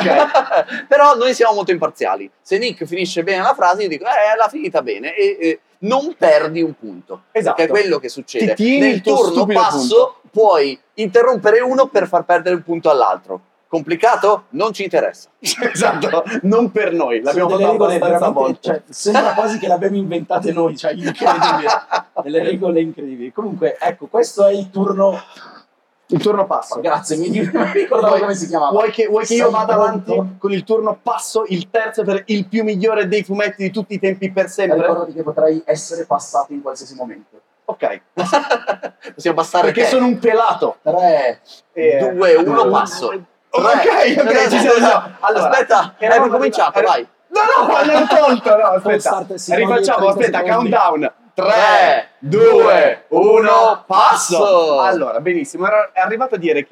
Speaker 4: Ok.
Speaker 2: Però noi siamo molto imparziali. Se Nick finisce bene la frase, io dico, l'ha finita bene. E non perdi un punto.
Speaker 4: Esatto.
Speaker 2: Perché è quello che succede.
Speaker 4: Ti tieni
Speaker 2: Nel
Speaker 4: il tuo
Speaker 2: turno
Speaker 4: stupido
Speaker 2: passo puoi interrompere uno per far perdere un punto all'altro. Complicato? Non ci interessa.
Speaker 4: Esatto, non per noi, l'abbiamo
Speaker 5: sono delle
Speaker 4: fatto
Speaker 5: regole
Speaker 4: abbastanza
Speaker 5: veramente,
Speaker 4: volte.
Speaker 5: cioè, sembra quasi che le abbiamo inventate noi, cioè incredibile. Delle regole incredibili. Comunque, ecco, questo è il turno.
Speaker 4: Il turno passo.
Speaker 5: Grazie, mi ricordavo come si chiamava.
Speaker 4: Vuoi che io
Speaker 5: Sei
Speaker 4: vada
Speaker 5: pronto?
Speaker 4: avanti con il turno passo, il terzo per il più migliore dei fumetti di tutti i tempi per sempre?
Speaker 5: Ricordati che potrai essere passato in qualsiasi momento.
Speaker 4: Ok,
Speaker 2: Possiamo passare
Speaker 4: perché
Speaker 2: te.
Speaker 4: sono un pelato.
Speaker 5: 3,
Speaker 2: 2, 1, passo.
Speaker 4: Ok, ci siamo. Allora,
Speaker 2: Aspetta, hai
Speaker 4: eravamo
Speaker 2: cominciato,
Speaker 4: arrivati-
Speaker 2: vai.
Speaker 4: No, l'ho tolto, no, aspetta.
Speaker 5: start, si toglie
Speaker 4: Rifacciamo,
Speaker 5: 30
Speaker 4: aspetta,
Speaker 5: secondi.
Speaker 4: countdown. 3,
Speaker 2: 3, 2, 1, passo.
Speaker 4: Allora, benissimo, è arrivato a dire che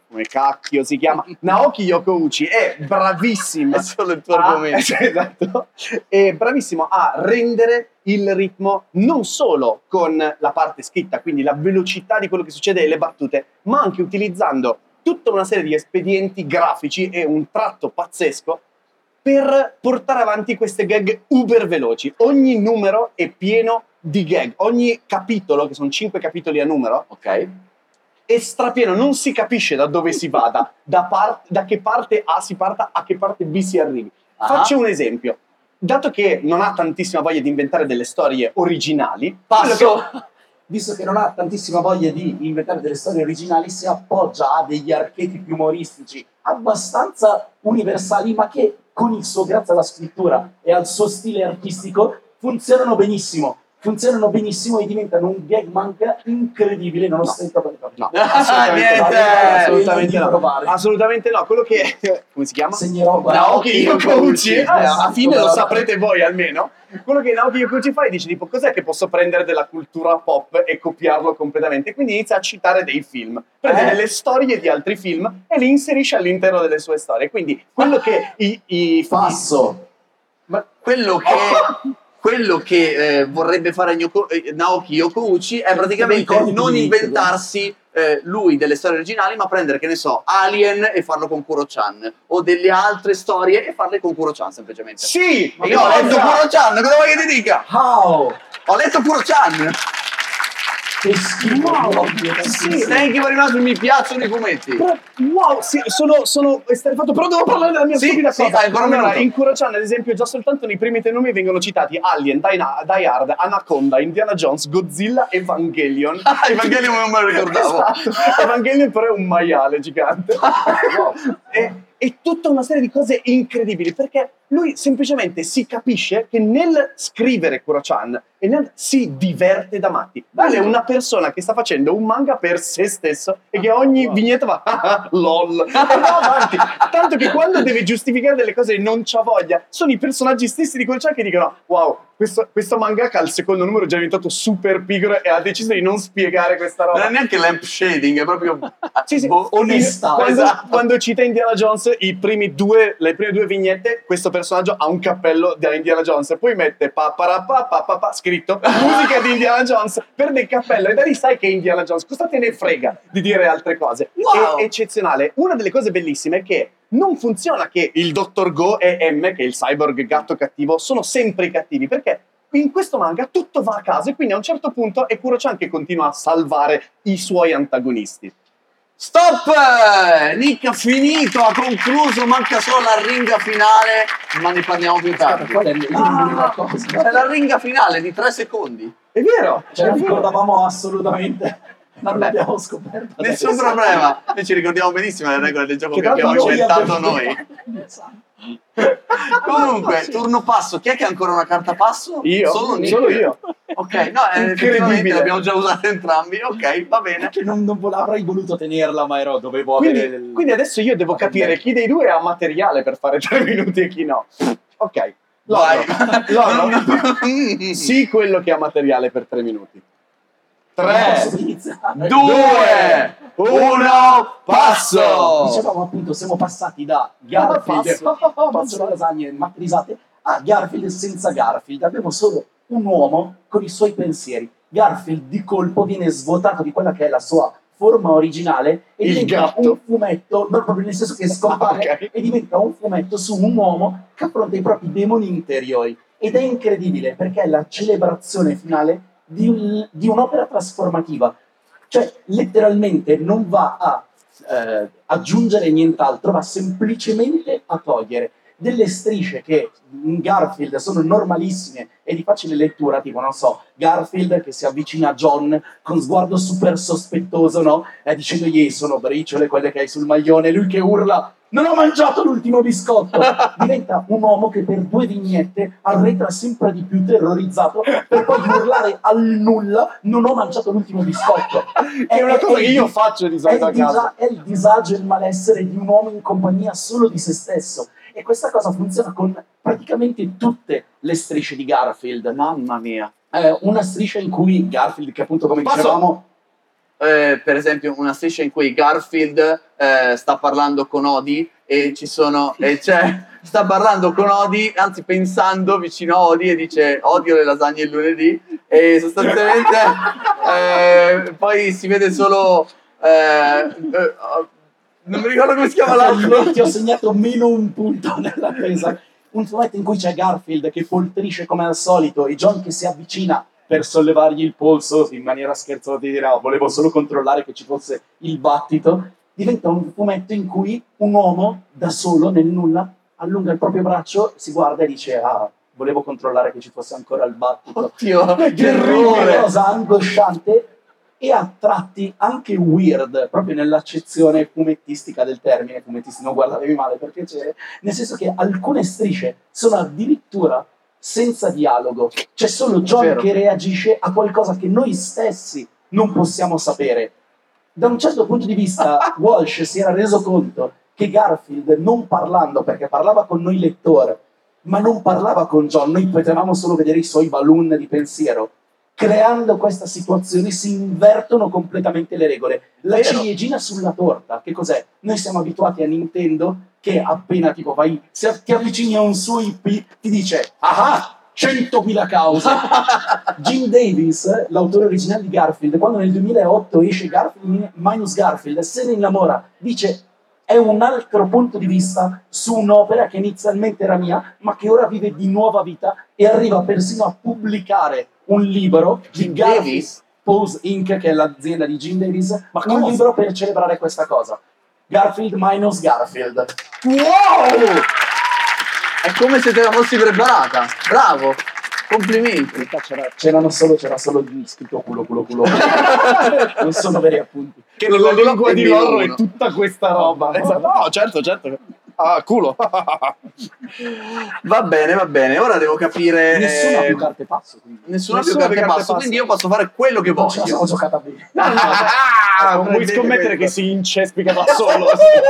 Speaker 4: come cacchio si chiama, Naoki Yokouchi, è bravissima.
Speaker 2: È solo il tuo argomento.
Speaker 4: Esatto. È bravissimo a rendere il ritmo non solo con la parte scritta, quindi la velocità di quello che succede e le battute, ma anche utilizzando tutta una serie di espedienti grafici e un tratto pazzesco per portare avanti queste gag uber veloci. Ogni numero è pieno di gag, ogni capitolo, che sono 5 capitoli a numero,
Speaker 2: Ok.
Speaker 4: è strapieno, non si capisce da dove si vada, da che parte A si parta, a che parte B si arrivi.
Speaker 2: Ah.
Speaker 4: Faccio un esempio. Dato che non ha tantissima voglia di inventare delle storie originali,
Speaker 2: Passo.
Speaker 5: Visto che non ha tantissima voglia di inventare delle storie originali, si appoggia a degli archetipi umoristici abbastanza universali, ma che con il suo, grazie alla scrittura e al suo stile artistico, funzionano benissimo. Funzionano benissimo e diventano un gag manga incredibile, nonostante
Speaker 4: no,
Speaker 2: Niente.
Speaker 4: assolutamente no. Assolutamente no. Quello che come si chiama?
Speaker 5: Segnerò
Speaker 4: Naoki Yokouchi, alla fine lo
Speaker 5: però-
Speaker 4: saprete voi almeno. Quello che Naoki Yokouchi fa è dice tipo cos'è che posso prendere della cultura pop e copiarlo completamente, quindi inizia a citare dei film, prende delle storie di altri film e li inserisce all'interno delle sue storie, quindi quello che
Speaker 5: Passo.
Speaker 2: Quello che vorrebbe fare Naoki Yokouchi è praticamente
Speaker 5: Ricordi
Speaker 2: non
Speaker 5: di
Speaker 2: inventarsi lui delle storie originali, ma prendere, che ne so, Alien e farlo con Kuro-chan, o delle altre storie e farle con Kuro-chan semplicemente.
Speaker 4: sì,
Speaker 2: E io ho letto Kuro-chan, cosa vuoi che ti dica?
Speaker 5: How?
Speaker 2: Ho letto Kuro-chan!
Speaker 5: Che schifo.
Speaker 4: Sì.
Speaker 2: Thank you very much, mi piacciono i fumetti.
Speaker 4: Wow, sì, sono esterrefatto, però devo parlare della mia
Speaker 2: Sì,
Speaker 4: stupida
Speaker 2: sì,
Speaker 4: cosa.
Speaker 2: hai ancora un
Speaker 4: Allora,
Speaker 2: minuto.
Speaker 4: in Kuro-chan, ad esempio, già soltanto nei primi 3 nomi vengono citati Alien, Die Hard, Anaconda, Indiana Jones, Godzilla, Evangelion.
Speaker 2: Ah, Evangelion non me lo ricordavo.
Speaker 4: Esatto. Evangelion però è un maiale gigante. È tutta una serie di cose incredibili, perché lui semplicemente si capisce che nel scrivere Kuro-chan si diverte da matti. Lui è una persona che sta facendo un manga per se stesso e che ogni vignetta va lol e va avanti. Tanto che quando deve giustificare delle cose e non c'ha voglia, sono i personaggi stessi di Kuro-chan che dicono wow, questo mangaka al secondo numero è già diventato super pigro e ha deciso di non spiegare questa roba.
Speaker 2: Non è neanche lamp shading, è proprio
Speaker 4: Sì, sì.
Speaker 5: onestà.
Speaker 4: Quando cita Indiana Jones, le prime due vignette, questo personaggio ha un cappello da Indiana Jones, poi mette scritto musica di Indiana Jones, perde il cappello e da lì sai che è Indiana Jones. Cosa te ne frega di dire altre cose?
Speaker 2: Wow.
Speaker 4: È eccezionale. Una delle cose bellissime è che non funziona che il Dottor Go e M, che è il cyborg gatto cattivo, sono sempre i cattivi, perché in questo manga tutto va a caso e quindi a un certo punto è Kuro-chan che continua a salvare i suoi antagonisti.
Speaker 2: Stop! Nick ha finito, ha concluso, manca solo la ringa finale, ma ne parliamo più tardi.
Speaker 5: Qual è l'unica cosa?
Speaker 2: È la ringa finale di 3 secondi.
Speaker 4: È vero?
Speaker 5: Ce la ricordavamo assolutamente. Non
Speaker 2: Vabbè.
Speaker 5: l'abbiamo scoperto.
Speaker 2: Nessun
Speaker 5: adesso.
Speaker 2: problema. Noi ci ricordiamo benissimo le regole del gioco
Speaker 4: Che
Speaker 2: che abbiamo
Speaker 4: tanto
Speaker 2: inventato noi.
Speaker 5: Esatto.
Speaker 2: Comunque, turno passo. Chi è che ha ancora una carta passo?
Speaker 4: Io?
Speaker 2: Solo Nick.
Speaker 4: Solo io.
Speaker 2: Ok, no, effettivamente
Speaker 4: Incredibile.
Speaker 2: l'abbiamo già usata entrambi. Ok, va bene.
Speaker 5: Che avrei voluto tenerla, ma dovevo avere...
Speaker 4: Quindi adesso io devo capire chi dei due ha materiale per fare 3 minuti e chi no. Ok.
Speaker 2: Vai.
Speaker 4: Loro. Sì, quello che ha materiale per 3 minuti. 3,
Speaker 2: 2, 1, passo!
Speaker 5: Dicevamo appunto, siamo passati da Garfield, mangio le lasagne matrisate, a Garfield senza Garfield. Abbiamo solo un uomo con i suoi pensieri. Garfield di colpo viene svuotato di quella che è la sua forma originale e
Speaker 4: Il
Speaker 5: diventa
Speaker 4: gatto.
Speaker 5: un fumetto, non proprio nel senso che scompare,
Speaker 4: Ok.
Speaker 5: e diventa un fumetto su un uomo che affronta i propri demoni interiori. Ed è incredibile perché è la celebrazione finale di un'opera trasformativa. Cioè, letteralmente non va a aggiungere nient'altro, ma semplicemente a togliere delle strisce che in Garfield sono normalissime e di facile lettura, tipo, non so, Garfield che si avvicina a John con sguardo super sospettoso, no? Dicendogli, sono briciole quelle che hai sul maglione, lui che urla, non ho mangiato l'ultimo biscotto! Diventa un uomo che per 2 vignette arretra sempre di più terrorizzato per poi urlare al nulla, non ho mangiato l'ultimo biscotto.
Speaker 4: È una cosa che io faccio di solito a casa.
Speaker 5: È il disagio e il malessere di un uomo in compagnia solo di se stesso. E questa cosa funziona con praticamente tutte le strisce di Garfield.
Speaker 2: Mamma mia.
Speaker 5: Una striscia in cui Garfield, che appunto come
Speaker 2: Passo.
Speaker 5: dicevamo,
Speaker 2: per esempio una striscia in cui Garfield sta parlando con Odie e sta parlando con Odie, anzi pensando vicino a Odie, e dice odio le lasagne il lunedì, e sostanzialmente poi si vede solo non mi ricordo come si chiama l'altro.
Speaker 5: Ti ho segnato meno un punto nella presa. Un fumetto in cui c'è Garfield che poltrisce come al solito e John che si avvicina per sollevargli il polso in maniera scherzosa, di dire no, volevo solo controllare che ci fosse il battito. Diventa un fumetto in cui un uomo da solo nel nulla allunga il proprio braccio, si guarda e dice volevo controllare che ci fosse ancora il battito.
Speaker 2: Oddio, che
Speaker 5: Terribile,
Speaker 2: errore!
Speaker 5: cosa angosciante e a tratti anche weird, proprio nell'accezione fumettistica del termine. Fumettisti, non guardatevi male per piacere, nel senso che alcune strisce sono addirittura senza dialogo, c'è solo John
Speaker 2: Vero.
Speaker 5: che reagisce a qualcosa che noi stessi non possiamo sapere. Da un certo punto di vista Walsh si era reso conto che Garfield, non parlando, perché parlava con noi lettori, ma non parlava con John, noi potevamo solo vedere i suoi balloon di pensiero. Creando questa situazione si invertono completamente le regole. La
Speaker 2: Vero.
Speaker 5: ciliegina sulla torta, che cos'è? Noi siamo abituati a Nintendo che appena tipo vai, se ti avvicini a un suo IP, ti dice 100.000 cause. Jim Davis, l'autore originale di Garfield, quando nel 2008 esce Garfield minus Garfield, se ne innamora, dice è un altro punto di vista su un'opera che inizialmente era mia, ma che ora vive di nuova vita e arriva persino a pubblicare un libro di
Speaker 2: Jim
Speaker 5: Garfield
Speaker 2: Davis?
Speaker 5: Pose Inc., che è l'azienda di Jim Davis,
Speaker 4: Ma
Speaker 5: un
Speaker 4: cosa?
Speaker 5: libro per celebrare questa cosa. Garfield minus Garfield.
Speaker 2: Wow! È come se te la fossi preparata. Bravo! Complimenti.
Speaker 5: C'era solo scritto culo. Non sono veri appunti.
Speaker 4: Che nella lingua di loro
Speaker 2: uno.
Speaker 4: è tutta questa roba. Esatto. No, certo. Culo.
Speaker 2: Va bene. Ora devo capire.
Speaker 5: Nessuno ha più carte passo. Quindi.
Speaker 2: Nessuno ha più
Speaker 4: Nessuno ha
Speaker 2: carte
Speaker 4: più carte
Speaker 2: passo,
Speaker 4: passo.
Speaker 2: quindi io posso fare quello che
Speaker 5: Non ce la
Speaker 2: voglio.
Speaker 5: siamo giocata bene.
Speaker 4: Vuoi
Speaker 2: prendete
Speaker 4: scommettere
Speaker 2: questo.
Speaker 4: che si incespica da solo?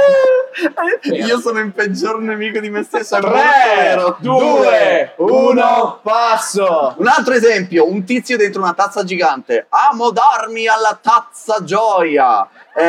Speaker 2: Io sono il peggior nemico di me stesso. È molto
Speaker 4: 3,
Speaker 2: vero.
Speaker 4: 2, 1, passo!
Speaker 2: Un altro esempio, un tizio dentro una tazza gigante. Amo darmi alla tazza gioia.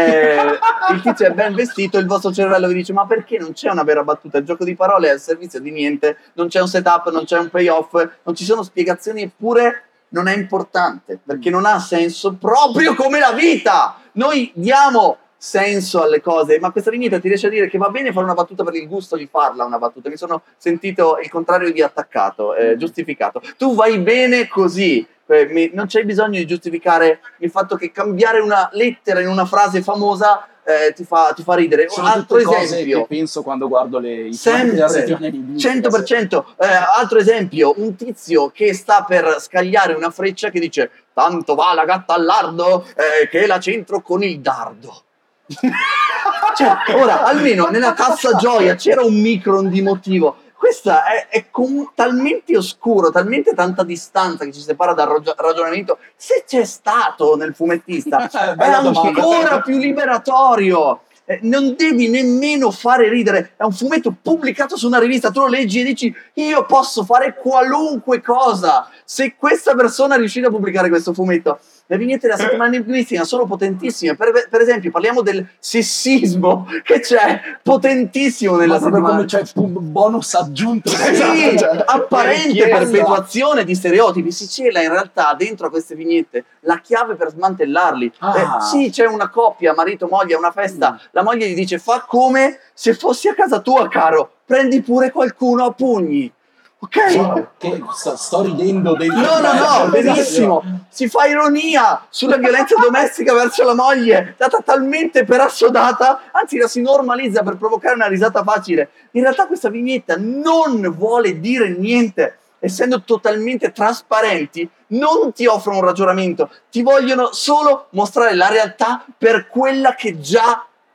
Speaker 2: Il tizio è ben vestito, il vostro cervello vi dice: ma perché non c'è una vera battuta? Il gioco di parole è al servizio di niente, non c'è un setup, non c'è un payoff, non ci sono spiegazioni, eppure non è importante, perché non ha senso, proprio come la vita. Noi diamo senso alle cose, ma questa vignetta ti riesce a dire che va bene fare una battuta per il gusto di farla una battuta. Mi sono sentito il contrario di attaccato, giustificato. Tu vai bene così, non c'è bisogno di giustificare il fatto che cambiare una lettera in una frase famosa ti fa ridere. Un
Speaker 5: Sono
Speaker 2: altro
Speaker 5: tutte cose
Speaker 2: esempio.
Speaker 5: che penso quando guardo i
Speaker 2: Sempre,
Speaker 5: della settimana di
Speaker 2: 100%. Altro esempio, un tizio che sta per scagliare una freccia che dice: tanto va la gatta al lardo che la centro con il dardo. Cioè, ora, almeno nella tazza gioia c'era un micron di motivo. Questa è talmente oscuro, talmente tanta distanza che ci separa dal ragionamento. Se c'è stato nel fumettista, è
Speaker 5: Bella domanda.
Speaker 2: ancora più liberatorio. Non devi nemmeno fare ridere. È un fumetto pubblicato su una rivista, tu lo leggi e dici: io posso fare qualunque cosa. Se questa persona è riuscita a pubblicare questo fumetto, le vignette della settimana linguistica sono potentissime. Per esempio, parliamo del sessismo che c'è potentissimo nella
Speaker 5: Ma proprio
Speaker 2: settimana.
Speaker 5: come c'è bonus aggiunto.
Speaker 2: Sì,
Speaker 4: Esatto.
Speaker 2: apparente
Speaker 4: Chiesa.
Speaker 2: perpetuazione di stereotipi. Si cela in realtà dentro a queste vignette la chiave per smantellarli. Sì, c'è una coppia, marito, moglie, a una festa. La moglie gli dice: fa come se fossi a casa tua, caro, prendi pure qualcuno a pugni. Ok?
Speaker 5: Che sto ridendo dentro.
Speaker 2: No, benissimo. Si fa ironia sulla violenza domestica verso la moglie, data talmente per assodata, anzi la si normalizza per provocare una risata facile. In realtà questa vignetta non vuole dire niente, essendo totalmente trasparenti, non ti offrono un ragionamento, ti vogliono solo mostrare la realtà per quella che già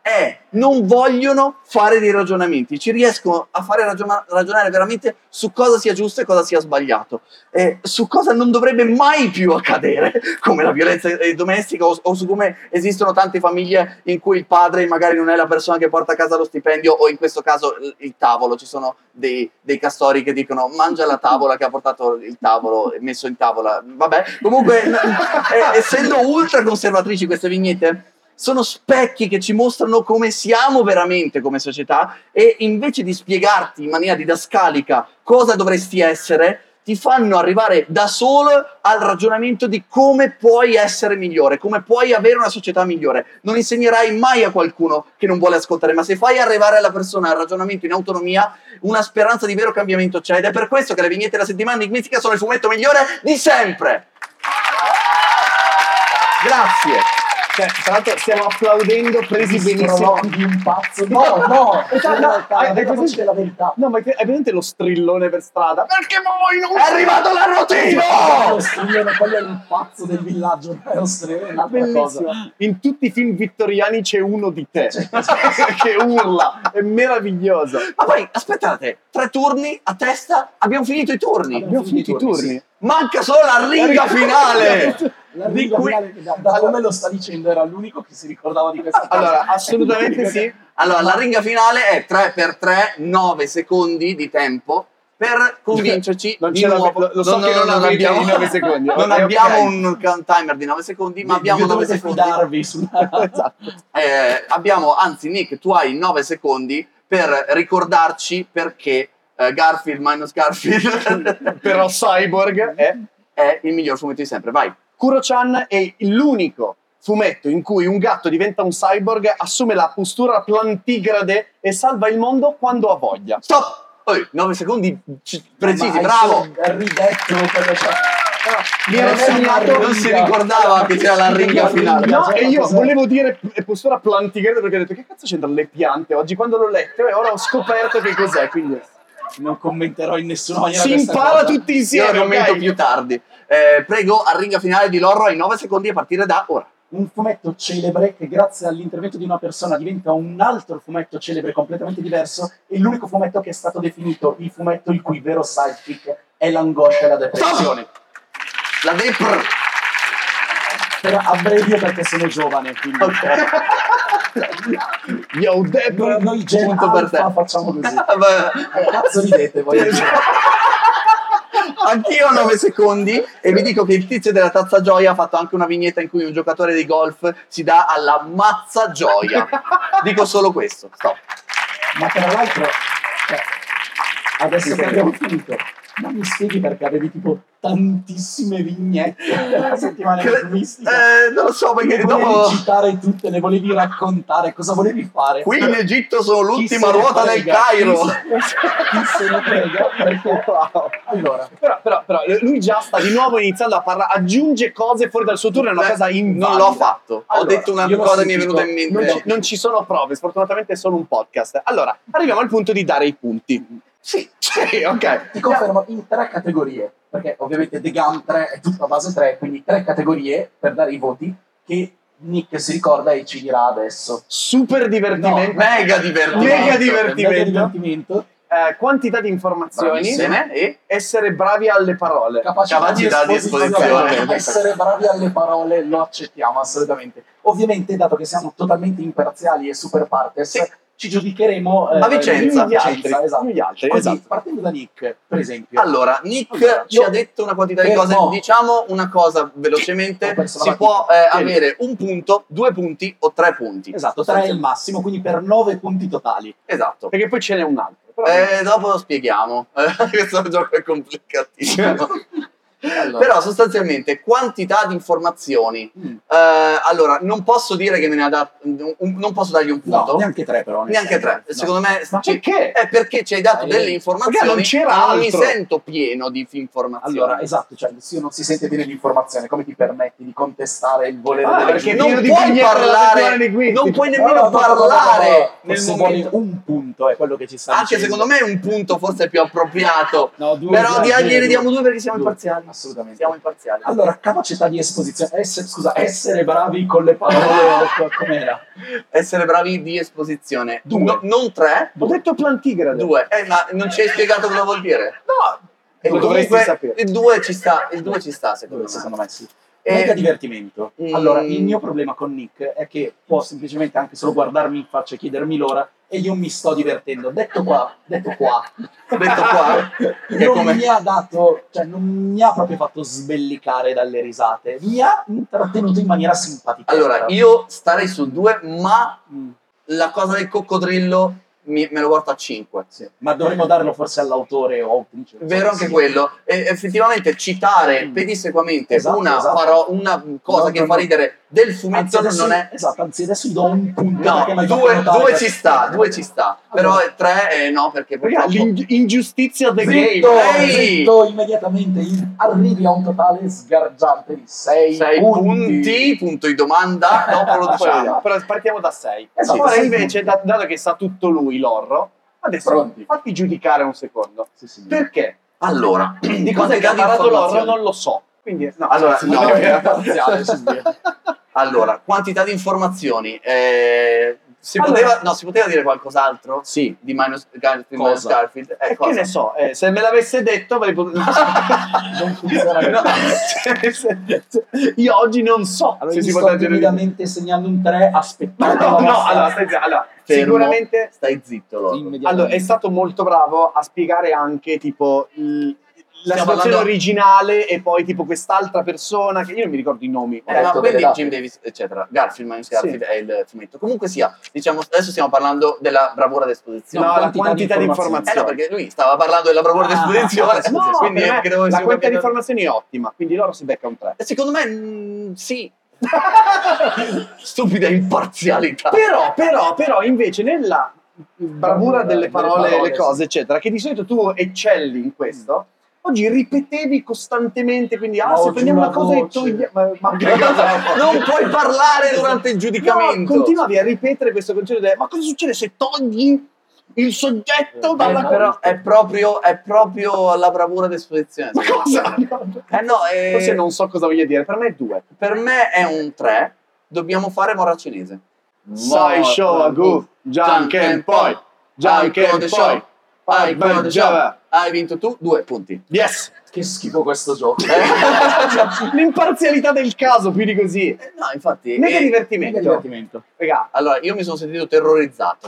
Speaker 2: non vogliono fare dei ragionamenti, ci riescono a fare ragionare veramente su cosa sia giusto e cosa sia sbagliato, su cosa non dovrebbe mai più accadere, come la violenza domestica o su come esistono tante famiglie in cui il padre magari non è la persona che porta a casa lo stipendio, o in questo caso il tavolo. Ci sono dei castori che dicono mangia la tavola che ha portato il tavolo e messo in tavola. Vabbè, comunque essendo ultra conservatrici queste vignette, sono specchi che ci mostrano come siamo veramente come società, e invece di spiegarti in maniera didascalica cosa dovresti essere, ti fanno arrivare da solo al ragionamento di come puoi essere migliore, come puoi avere una società migliore. Non insegnerai mai a qualcuno che non vuole ascoltare, ma se fai arrivare alla persona al ragionamento in autonomia, una speranza di vero cambiamento c'è, ed è per questo che le vignette della settimana enigmistica sono il fumetto migliore di sempre. Grazie.
Speaker 4: Cioè, tra l'altro stiamo applaudendo presi benissimo.
Speaker 5: Di un pazzo. No,
Speaker 4: hai
Speaker 5: voce della verità.
Speaker 4: No, ma hai presente lo strillone per strada? Perché voi non...
Speaker 2: È arrivato l'arrotino!
Speaker 5: Lo strillone, quello è il pazzo del villaggio, è lo strillone, è un'altra
Speaker 4: Bellissimo.
Speaker 5: cosa.
Speaker 4: In tutti i film vittoriani c'è uno di te che urla, è meraviglioso.
Speaker 2: Ma poi, aspettate, 3 turni a testa, abbiamo finito i turni.
Speaker 4: Abbiamo finito i turni.
Speaker 5: Sì.
Speaker 2: Manca solo la ringa finale!
Speaker 5: La
Speaker 2: Di
Speaker 5: ringa
Speaker 2: cui-
Speaker 5: finale, da come lo sta dicendo, era l'unico che si ricordava di questa cosa.
Speaker 4: Allora, assolutamente sì.
Speaker 2: Allora, la ringa finale è 3x3, 9 secondi di tempo per convincerci
Speaker 4: Non
Speaker 2: di
Speaker 4: ce
Speaker 2: nuovo.
Speaker 4: lo so che non avete
Speaker 2: abbiamo
Speaker 4: i 9 secondi.
Speaker 2: Non
Speaker 4: Ok,
Speaker 2: abbiamo
Speaker 4: ok.
Speaker 2: un timer di 9 secondi, ma abbiamo 9
Speaker 5: dovete
Speaker 2: secondi.
Speaker 5: fidarvi sulla...
Speaker 2: Abbiamo, anzi, Nick, tu hai 9 secondi per ricordarci perché Garfield minus Garfield
Speaker 4: Però Cyborg
Speaker 2: è il miglior fumetto di sempre. Vai.
Speaker 4: Kuro-chan è l'unico fumetto in cui un gatto diventa un cyborg, assume la postura plantigrade e salva il mondo quando ha voglia.
Speaker 2: Stop! 9 secondi precisi,
Speaker 5: Ma
Speaker 2: bravo!
Speaker 5: hai ridetto quello che...
Speaker 4: Mi era segnato,
Speaker 2: Non si ricordava che c'era la ringa finale.
Speaker 4: no, e io volevo dire postura plantigrade perché ho detto che cazzo c'entrano le piante oggi, quando l'ho letto, e ora ho scoperto che cos'è, quindi
Speaker 5: Non commenterò in nessuna maniera
Speaker 4: si
Speaker 5: questa
Speaker 4: impara
Speaker 5: cosa.
Speaker 4: tutti
Speaker 2: Io
Speaker 4: insieme,
Speaker 2: lo commento
Speaker 4: ok?
Speaker 2: più tardi. Prego, a ringa finale di Lorro ai 9 secondi a partire da ora.
Speaker 5: Un fumetto celebre che grazie all'intervento di una persona diventa un altro fumetto celebre completamente diverso, e l'unico fumetto che è stato definito il fumetto il cui vero sidekick è l'angoscia e la depressione.
Speaker 2: La Depr.
Speaker 5: Però abbreviо perché sono giovane, quindi
Speaker 4: Yo, Debra,
Speaker 5: noi Gen
Speaker 2: Punto per
Speaker 5: Alpha
Speaker 2: te.
Speaker 5: facciamo così.
Speaker 2: Vabbè.
Speaker 5: Che cazzo ridete voi?
Speaker 2: Anch'io ho 9 secondi e vi dico che il tizio della tazza gioia ha fatto anche una vignetta in cui un giocatore di golf si dà alla mazza gioia. Dico solo questo. Stop.
Speaker 5: Ma tra l'altro, adesso che abbiamo finito, ma mi spieghi perché avevi tipo tantissime vignette la settimana enigmistica?
Speaker 2: Non lo so perché
Speaker 5: Le volevi
Speaker 2: dopo
Speaker 5: citare tutte, le volevi raccontare, cosa volevi fare?
Speaker 2: qui in Egitto sono
Speaker 5: Chi
Speaker 2: l'ultima
Speaker 5: se ne
Speaker 2: ruota del
Speaker 5: frega?
Speaker 2: Cairo.
Speaker 5: Chi se ne frega? Perché... Allora,
Speaker 4: però lui già sta di nuovo iniziando a parlare, aggiunge cose fuori dal suo turno, è una cosa invalida.
Speaker 2: Non l'ho fatto. Ho
Speaker 5: Allora,
Speaker 2: detto una
Speaker 5: io l'ho
Speaker 2: cosa e mi è
Speaker 5: sentito.
Speaker 2: venuta in mente.
Speaker 4: Non ci sono prove, sfortunatamente è solo un podcast. Allora, arriviamo al punto di dare i punti.
Speaker 2: Sì.
Speaker 4: Sì, ok.
Speaker 5: ti confermo in 3 categorie, perché ovviamente The Gum 3 è tutta a base 3, quindi 3 categorie per dare i voti che Nick si ricorda e ci dirà adesso.
Speaker 4: Super divertimento.
Speaker 2: Mega divertimento.
Speaker 4: Mega
Speaker 5: Mega
Speaker 4: divertimento.
Speaker 5: divertimento,
Speaker 4: Quantità di informazioni.
Speaker 2: Bravissime. E
Speaker 4: Essere bravi alle parole.
Speaker 2: Capacità di esposizione.
Speaker 5: Essere bravi alle parole lo accettiamo assolutamente. Ovviamente, dato che siamo totalmente imparziali e super partes,
Speaker 2: Sì.
Speaker 5: ci giudicheremo
Speaker 2: A Vicenza.
Speaker 4: Gli altri,
Speaker 5: esatto.
Speaker 4: gli altri,
Speaker 5: Quindi,
Speaker 4: esatto.
Speaker 5: partendo da Nick, per esempio.
Speaker 2: Allora, Nick
Speaker 5: Allora,
Speaker 2: ci ha detto una quantità di cose.
Speaker 5: no.
Speaker 2: Diciamo una cosa velocemente.
Speaker 5: Ho perso la
Speaker 2: Si
Speaker 5: matita.
Speaker 2: può avere un punto, 2 punti o 3 punti.
Speaker 5: Esatto, 3 è il massimo, quindi per 9 punti totali.
Speaker 2: Esatto.
Speaker 4: Perché poi ce n'è un altro. Però
Speaker 2: Dopo lo spieghiamo. Questo gioco è complicatissimo.
Speaker 5: Allora.
Speaker 2: Però sostanzialmente quantità di informazioni. Allora, non posso dire che me ne ha dato. Non posso dargli un punto.
Speaker 5: No, neanche 3 però. nel
Speaker 2: Neanche
Speaker 5: senso.
Speaker 2: 3.
Speaker 5: No.
Speaker 2: Secondo me.
Speaker 4: Ma perché?
Speaker 2: È perché ci hai dato delle informazioni.
Speaker 4: Perché non c'era
Speaker 2: ma non mi
Speaker 4: altro.
Speaker 2: sento pieno di informazioni.
Speaker 5: Allora, esatto, cioè se non si sente bene l'informazione, come ti permetti di contestare il volere delle
Speaker 4: perché
Speaker 5: giurie?
Speaker 2: non
Speaker 4: di
Speaker 2: puoi
Speaker 4: vignette della
Speaker 2: parlare,
Speaker 4: settimana di
Speaker 2: non puoi
Speaker 5: No,
Speaker 2: nemmeno
Speaker 5: no,
Speaker 2: parlare nel
Speaker 5: se vuole
Speaker 2: momento.
Speaker 5: un punto è quello che ci sta
Speaker 2: Anche
Speaker 5: dicendo.
Speaker 2: secondo me un punto forse è più appropriato.
Speaker 5: No, 2,
Speaker 2: Però
Speaker 5: dai,
Speaker 2: gliene
Speaker 5: due.
Speaker 2: diamo 2 perché siamo
Speaker 5: Due.
Speaker 2: imparziali.
Speaker 5: Assolutamente.
Speaker 2: Siamo imparziali.
Speaker 5: Allora, capacità di esposizione. Essere bravi con le parole o com'era?
Speaker 2: Essere bravi di esposizione.
Speaker 5: 2.
Speaker 2: Non 3,
Speaker 4: Ho detto plantigrade.
Speaker 2: 2. Ma non ci hai spiegato cosa vuol dire?
Speaker 4: No,
Speaker 2: E
Speaker 4: lo dovresti
Speaker 2: comunque
Speaker 4: sapere.
Speaker 2: il 2 ci sta, secondo me.
Speaker 5: Secondo me sì.
Speaker 2: E-
Speaker 5: Mega divertimento.
Speaker 2: Mm.
Speaker 5: Allora, il mio problema con Nick è che può semplicemente anche solo guardarmi in faccia e chiedermi l'ora e io mi sto divertendo. Detto qua,
Speaker 2: Detto qua, che
Speaker 5: non
Speaker 2: come-
Speaker 5: mi ha dato, cioè non mi ha proprio fatto sbellicare dalle risate, mi ha intrattenuto in maniera simpatica.
Speaker 2: Allora, io starei sul 2, ma
Speaker 5: Mm,
Speaker 2: la cosa del coccodrillo me lo porto a 5.
Speaker 5: sì. Ma dovremmo darlo forse all'autore o autrice.
Speaker 2: Vero anche
Speaker 5: Sì.
Speaker 2: quello. E effettivamente citare
Speaker 5: Mm.
Speaker 2: pedissequamente
Speaker 5: Esatto,
Speaker 2: una,
Speaker 5: esatto.
Speaker 2: una cosa
Speaker 5: No,
Speaker 2: che
Speaker 5: no,
Speaker 2: fa
Speaker 5: no.
Speaker 2: ridere del
Speaker 5: Anzi
Speaker 2: fumetto
Speaker 5: adesso,
Speaker 2: non è...
Speaker 5: esatto, anzi adesso gli do un punto
Speaker 2: No,
Speaker 5: perché mi hai fatto notare
Speaker 2: 2
Speaker 5: che-
Speaker 2: ci sta, 2 ci sta. Però
Speaker 5: Allora.
Speaker 2: 3 no, perché
Speaker 4: Raga,
Speaker 2: purtroppo...
Speaker 4: l'ingiustizia the
Speaker 5: Zitto,
Speaker 4: game.
Speaker 2: Ehi!
Speaker 5: zitto, immediatamente arrivi a un totale sgargiante di 6
Speaker 2: 6 punti, punto di domanda, dopo lo diciamo.
Speaker 4: Però partiamo da 6.
Speaker 5: Esatto,
Speaker 4: Ora
Speaker 5: sei
Speaker 4: invece,
Speaker 5: punti.
Speaker 4: dato che sa tutto lui, Lorro, adesso
Speaker 5: Pronti?
Speaker 4: fatti giudicare un secondo.
Speaker 5: Sì, sì.
Speaker 4: Perché?
Speaker 2: Allora,
Speaker 4: Di cosa che ha parlato Lorro non lo so. Quindi, no,
Speaker 2: Allora,
Speaker 4: sì,
Speaker 2: no,
Speaker 4: sì,
Speaker 2: era
Speaker 5: parziale, sì, sì.
Speaker 2: Allora, quantità di informazioni. Si
Speaker 4: Allora-
Speaker 2: poteva dire qualcos'altro?
Speaker 4: Sì.
Speaker 2: Di Garfield,
Speaker 5: Cosa?
Speaker 2: Garfield?
Speaker 4: E che
Speaker 2: Cosa?
Speaker 4: ne so, se me l'avesse detto avrei potuto...
Speaker 5: Non funziona
Speaker 4: No,
Speaker 5: così.
Speaker 4: io oggi non so
Speaker 5: Allora,
Speaker 4: se
Speaker 5: mi
Speaker 4: si
Speaker 5: sto
Speaker 4: poteva dire...
Speaker 5: timidamente segnando un 3, aspettate
Speaker 4: No,
Speaker 5: la vostra-
Speaker 4: allora, allora,
Speaker 2: Fermo,
Speaker 4: sicuramente...
Speaker 2: Stai zitto, Loro.
Speaker 5: Immediatamente.
Speaker 4: Allora, è stato molto bravo a spiegare anche, tipo, la
Speaker 2: Stiamo
Speaker 4: situazione
Speaker 2: parlando-
Speaker 4: originale e poi, tipo, quest'altra persona, che io non mi ricordo i nomi.
Speaker 2: Ma
Speaker 5: detto
Speaker 2: quindi
Speaker 5: delle date.
Speaker 2: Jim Davis, eccetera. Garfield, Minus
Speaker 4: Sì.
Speaker 2: Garfield è il fumetto. Comunque sia, diciamo, adesso stiamo parlando della bravura d'esposizione.
Speaker 4: No, la
Speaker 5: quantità
Speaker 4: quantità di
Speaker 5: di
Speaker 4: informazioni.
Speaker 2: No, perché lui stava parlando della bravura d'esposizione.
Speaker 4: No,
Speaker 2: quindi
Speaker 4: per me
Speaker 2: credo che
Speaker 4: la
Speaker 2: sia
Speaker 4: quantità di
Speaker 2: capito-
Speaker 4: informazioni è ottima, quindi loro si becca un 3.
Speaker 2: Secondo me, sì. Stupida imparzialità.
Speaker 4: Però, invece, nella bravura delle parole, le cose, eccetera, che di solito tu eccelli in questo, oggi ripetevi costantemente, quindi,
Speaker 5: No,
Speaker 4: se prendiamo
Speaker 5: giù
Speaker 4: una
Speaker 5: la
Speaker 4: cosa e
Speaker 5: voce.
Speaker 4: togliamo... Ma che
Speaker 2: Non puoi parlare durante il giudicamento.
Speaker 4: No, continuavi a ripetere questo concetto ma cosa succede se togli il soggetto dalla...
Speaker 2: Però è proprio la bravura d'esposizione.
Speaker 4: Ma cosa?
Speaker 2: No,
Speaker 4: Forse non so cosa voglia dire, per me è 2.
Speaker 2: per me è un 3. Dobbiamo fare mora cinese.
Speaker 4: Sai show a gu, Janken poi, Janken poi,
Speaker 2: Hai
Speaker 4: vai, Java.
Speaker 2: Hai vinto tu 2 punti.
Speaker 4: Yes!
Speaker 5: Che schifo questo gioco.
Speaker 4: L'imparzialità del caso, più di così.
Speaker 2: No, infatti.
Speaker 4: Mega
Speaker 5: Mega
Speaker 4: divertimento.
Speaker 5: divertimento.
Speaker 4: Raga,
Speaker 2: Allora, io mi sono sentito terrorizzato.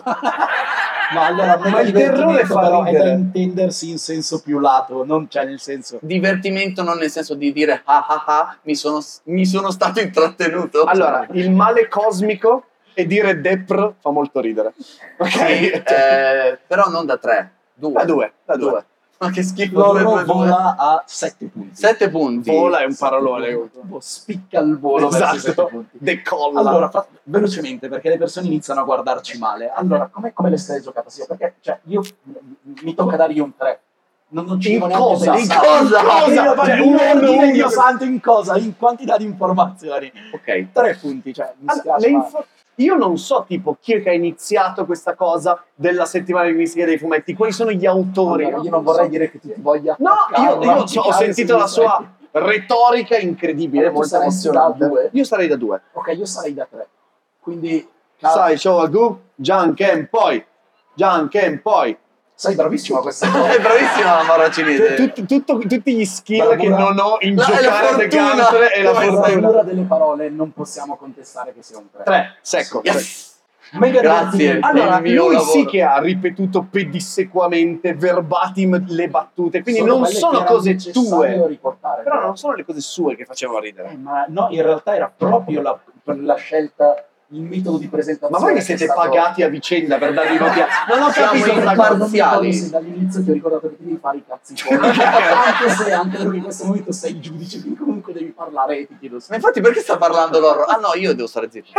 Speaker 5: No, allora, mega
Speaker 4: il terrore
Speaker 5: divertimento
Speaker 4: fa
Speaker 5: però è da
Speaker 4: ridere.
Speaker 5: intendersi in senso più lato, non c'è nel senso...
Speaker 2: Divertimento non nel senso di dire mi sono stato intrattenuto.
Speaker 4: allora, il male cosmico e dire Depr fa molto ridere. Ok?
Speaker 2: Sì, però non da 3. 2.
Speaker 4: Da 2, da 2.
Speaker 2: Ma che schifo.
Speaker 5: Loro vola a 7 punti.
Speaker 2: 7 punti.
Speaker 4: Vola è un parolone.
Speaker 5: Boh, spicca il volo verso i 7
Speaker 4: Esatto,
Speaker 5: punti.
Speaker 4: decolla.
Speaker 5: Allora, velocemente, perché le persone iniziano a guardarci male. Allora, come le stai giocata? Sì, perché cioè, io mi tocca dargli un 3. Non ci
Speaker 4: In
Speaker 5: devo neanche
Speaker 4: cosa?
Speaker 5: pensare.
Speaker 2: In cosa?
Speaker 5: Cioè,
Speaker 4: Un ordine,
Speaker 5: Dio
Speaker 4: uno.
Speaker 5: santo, in cosa? In quantità di informazioni.
Speaker 2: Ok.
Speaker 5: 3 punti, cioè, mi
Speaker 4: Allora,
Speaker 5: spiace, ma-
Speaker 4: io non so tipo chi è che ha iniziato questa cosa della settimana linguistica dei fumetti, quali sono gli autori.
Speaker 5: Allora, io non vorrei dire che tu ti voglia
Speaker 4: No,
Speaker 5: attaccare,
Speaker 4: io
Speaker 5: ma
Speaker 4: ho sentito la sua retorica incredibile,
Speaker 5: Allora, tu
Speaker 4: molto
Speaker 5: saresti da
Speaker 4: emozionante.
Speaker 5: 2?
Speaker 4: Io sarei da 2.
Speaker 5: Ok, io sarei da 3. Quindi,
Speaker 4: Sai, show a gu, Janken poi, Janken poi.
Speaker 5: sei bravissimo a questa
Speaker 2: È
Speaker 5: cosa.
Speaker 2: bravissima la mora cinese.
Speaker 4: Tutti gli skill
Speaker 5: Bravura.
Speaker 4: che non ho in
Speaker 2: La- è la
Speaker 4: giocare The
Speaker 2: fortuna.
Speaker 4: Gunter e la
Speaker 2: Come
Speaker 5: La
Speaker 4: fortuna.
Speaker 5: bravura delle parole non possiamo contestare che sia un 3.
Speaker 4: 3, secco.
Speaker 2: Yes.
Speaker 5: Mega
Speaker 2: Grazie.
Speaker 5: divertimento.
Speaker 4: Allora,
Speaker 2: Il mio
Speaker 4: lui
Speaker 2: lavoro.
Speaker 4: sì che ha ripetuto pedissequamente, verbatim le battute, quindi
Speaker 5: Sono
Speaker 4: non
Speaker 5: quelle
Speaker 4: sono
Speaker 5: che era
Speaker 4: cose
Speaker 5: necessario
Speaker 4: tue.
Speaker 5: riportare,
Speaker 4: Però non sono le cose sue che facevano ridere.
Speaker 5: Ma no, in realtà era proprio la scelta, il metodo di presentazione.
Speaker 4: Ma voi vi
Speaker 5: che è
Speaker 4: siete
Speaker 5: stato-
Speaker 4: pagati a vicenda per darvi noti a... Non ho
Speaker 2: Siamo
Speaker 4: capito
Speaker 2: in
Speaker 4: sta
Speaker 5: Non mi
Speaker 4: cosa.
Speaker 5: ricordo
Speaker 2: parziali.
Speaker 5: se dall'inizio ti ho ricordato che ti devi fare i cazzi tuoi. Anche se anche perché in questo momento sei il giudice, quindi comunque devi parlare e ti chiedo
Speaker 2: Ma
Speaker 5: scusa.
Speaker 2: infatti perché sta parlando loro? Ah no, io devo stare zitto.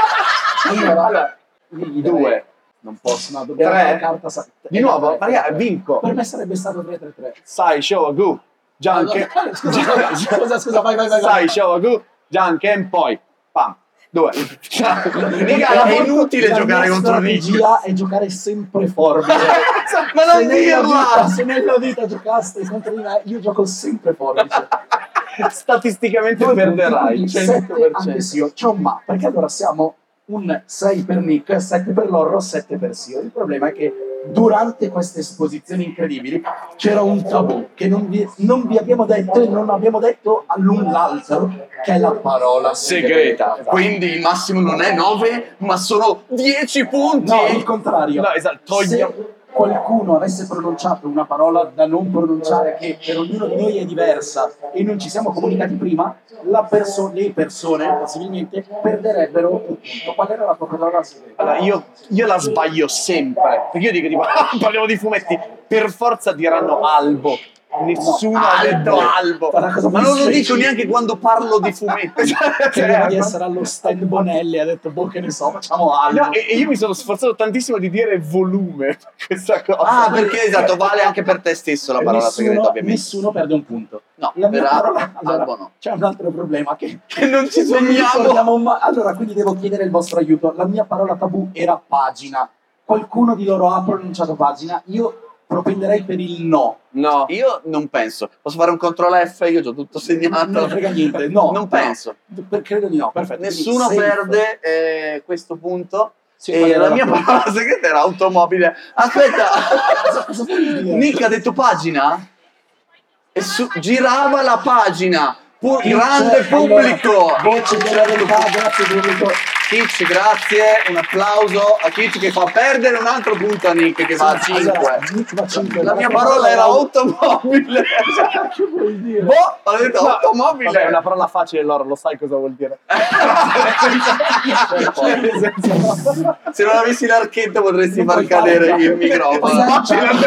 Speaker 5: Allora, gli direi-
Speaker 4: 2.
Speaker 5: Non posso, no, dobbiamo
Speaker 4: 3.
Speaker 5: fare carta
Speaker 4: Di nuovo, Maria, vinco.
Speaker 5: Per me sarebbe stato 3-3-3.
Speaker 4: Sai, show, gu, Janken.
Speaker 5: Scusa, vai.
Speaker 4: Sai, show, gu, Janken, poi. Pam. Dove?
Speaker 2: Mica è inutile giocare contro Nick.
Speaker 5: La strategia è giocare sempre forbice.
Speaker 2: Ma non dirla!
Speaker 5: Se nella vita giocaste contro di me, io gioco sempre forbice.
Speaker 4: Statisticamente perderai,
Speaker 5: 7 anche
Speaker 4: 100%.
Speaker 5: se io c'ho un ma, perché allora siamo un 6 per Nick, 7 per Lorro, 7 per Sio. Il problema è che durante queste esposizioni incredibili c'era un tabù che non vi abbiamo detto e non abbiamo detto all'un l'altro, che è la parola
Speaker 4: Segreta.
Speaker 5: Esatto.
Speaker 2: Quindi il massimo non è 9, ma sono 10 punti.
Speaker 5: No, il contrario.
Speaker 4: No, esatto, togliamo.
Speaker 5: Se qualcuno avesse pronunciato una parola da non pronunciare, che per ognuno di noi è diversa e non ci siamo comunicati prima, le persone possibilmente perderebbero un punto. Qual era la tua parola segreta?
Speaker 4: Allora, io la sbaglio sempre. Perché io dico tipo, parliamo di fumetti, per forza diranno albo. Nessuno ha detto albo.
Speaker 5: Ma la cosa
Speaker 2: Ma
Speaker 5: più
Speaker 2: non lo
Speaker 5: semplice-
Speaker 2: dico neanche quando parlo di fumetti.
Speaker 5: Credeva di essere allo stand Bonelli, ha detto, boh, che ne so, facciamo albo.
Speaker 4: No, e io mi sono sforzato tantissimo di dire volume per questa cosa.
Speaker 2: Ah, perché esatto, vale anche per te stesso la parola segreta, ovviamente.
Speaker 5: Nessuno perde un punto.
Speaker 2: No,
Speaker 5: La mia
Speaker 2: per
Speaker 5: parola, allora,
Speaker 2: albo no.
Speaker 5: c'è un altro problema che
Speaker 2: non ci
Speaker 5: non mi
Speaker 2: sogniamo.
Speaker 5: ricordiamo allora, quindi devo chiedere il vostro aiuto. La mia parola tabù era pagina. Qualcuno di loro ha pronunciato pagina. Io propenderei per il no.
Speaker 4: No.
Speaker 2: Io non penso. Posso fare un CTRL F? Io ho tutto segnato.
Speaker 5: Non ne frega niente. No,
Speaker 2: Non penso.
Speaker 5: Credo di no. Perfetto.
Speaker 2: Nessuno
Speaker 5: quindi safe.
Speaker 2: perde questo punto.
Speaker 5: Sì,
Speaker 2: E
Speaker 5: qual era
Speaker 2: la
Speaker 5: la
Speaker 2: mia
Speaker 5: tua?
Speaker 2: parola segreta era automobile. Aspetta,
Speaker 5: Cosa vuol dire?
Speaker 2: Nick ha detto pagina? E girava la pagina. Grande pubblico.
Speaker 5: Voce della verità, grazie pubblico.
Speaker 2: Kitsch, grazie. Un applauso a Kitsch che fa perdere un altro punto a Nick che va a 5.
Speaker 5: Allora, Nick va a 5.
Speaker 2: La mia parola era automobile.
Speaker 5: Che vuoi dire?
Speaker 2: Boh, ho detto automobile.
Speaker 4: Vabbè, è una parola facile, Loro, lo sai cosa vuol dire.
Speaker 2: Se non avessi l'archetto potresti
Speaker 5: Non
Speaker 2: far
Speaker 5: puoi
Speaker 2: cadere
Speaker 5: fare-
Speaker 2: il microfono.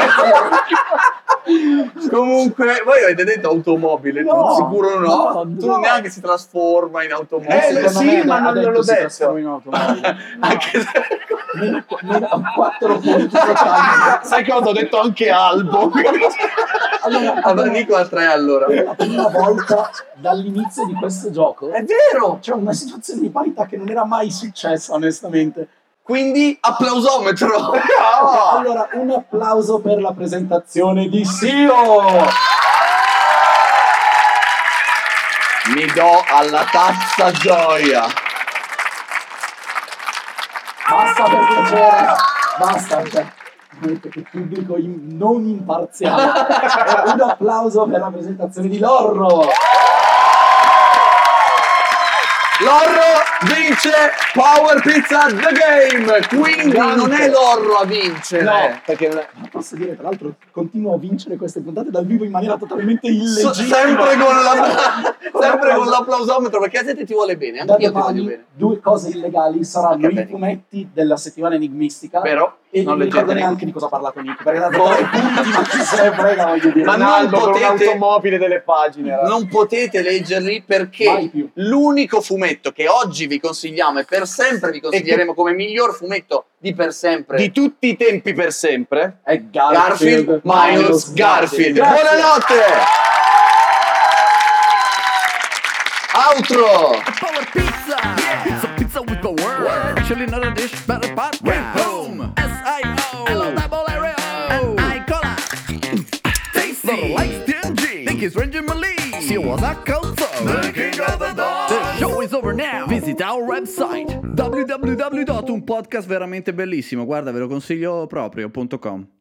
Speaker 2: Comunque, voi avete detto automobile,
Speaker 5: No,
Speaker 2: tu sicuro no?
Speaker 5: no,
Speaker 2: Tu
Speaker 5: no.
Speaker 2: neanche si trasforma in automobile.
Speaker 4: sì,
Speaker 5: Secondo me
Speaker 4: ma
Speaker 5: ha
Speaker 4: non gliel'ho
Speaker 5: si
Speaker 4: detto.
Speaker 5: trasforma in automobile.
Speaker 2: Anche se...
Speaker 5: Meno 4 punti totali.
Speaker 4: Sai cosa? Ho detto anche albo.
Speaker 5: Allora,
Speaker 2: Allora, Nico a 3 allora.
Speaker 5: per la prima volta dall'inizio di questo gioco
Speaker 2: È vero!
Speaker 5: c'è una situazione di parità che non era mai successa, onestamente.
Speaker 2: Quindi applausometro.
Speaker 5: Allora, un applauso per la presentazione di Sio.
Speaker 2: Mi do alla tazza gioia.
Speaker 5: Basta per piacere, basta. Cioè, che pubblico non imparziale. Un applauso per la presentazione di Lorro.
Speaker 2: Lorro vince Power Pizza The Game. Quindi non è Lorro a vincere.
Speaker 4: No, perché non è...
Speaker 5: Ma posso dire, tra l'altro, continuo a vincere queste puntate dal vivo in maniera totalmente illegittima.
Speaker 2: Sempre con l'applausometro perché la gente ti vuole bene,
Speaker 5: Da
Speaker 2: anche io ti voglio
Speaker 5: domani
Speaker 2: bene.
Speaker 5: 2 cose illegali saranno
Speaker 2: Anche
Speaker 5: i
Speaker 2: bene.
Speaker 5: fumetti della settimana enigmistica.
Speaker 2: Vero?
Speaker 5: E
Speaker 2: Non
Speaker 5: non mi ricordo
Speaker 2: leggeteli.
Speaker 5: neanche di cosa ha parlato Nick, perché ha dato 3 punti, ma chi se ne frega, voglio dire.
Speaker 2: Ma non
Speaker 4: Ronaldo con
Speaker 2: potete-
Speaker 4: un'automobile delle pagine. raga.
Speaker 2: Non potete leggerli
Speaker 5: Mai
Speaker 2: perché
Speaker 5: più.
Speaker 2: l'unico fumetto che oggi vi consigliamo e per sempre vi consiglieremo come miglior fumetto di per sempre
Speaker 4: Di tutti i tempi per sempre.
Speaker 5: È
Speaker 2: Garfield minus Garfield.
Speaker 5: Grazie.
Speaker 2: Buonanotte! Outro!
Speaker 6: Power Pizza! Yeah! It's a pizza with power! Actually not a dish, but a podcast! Boom! S-I-O! L-double-R-O! N-I-Cola! Tasty! Little likes TNG! Think he's Ranger Malee! She was a calzo! The king of the dog! The show is over now! Visit our website www.unpodcastverammentebellissimo, guarda ve lo consiglio proprio.com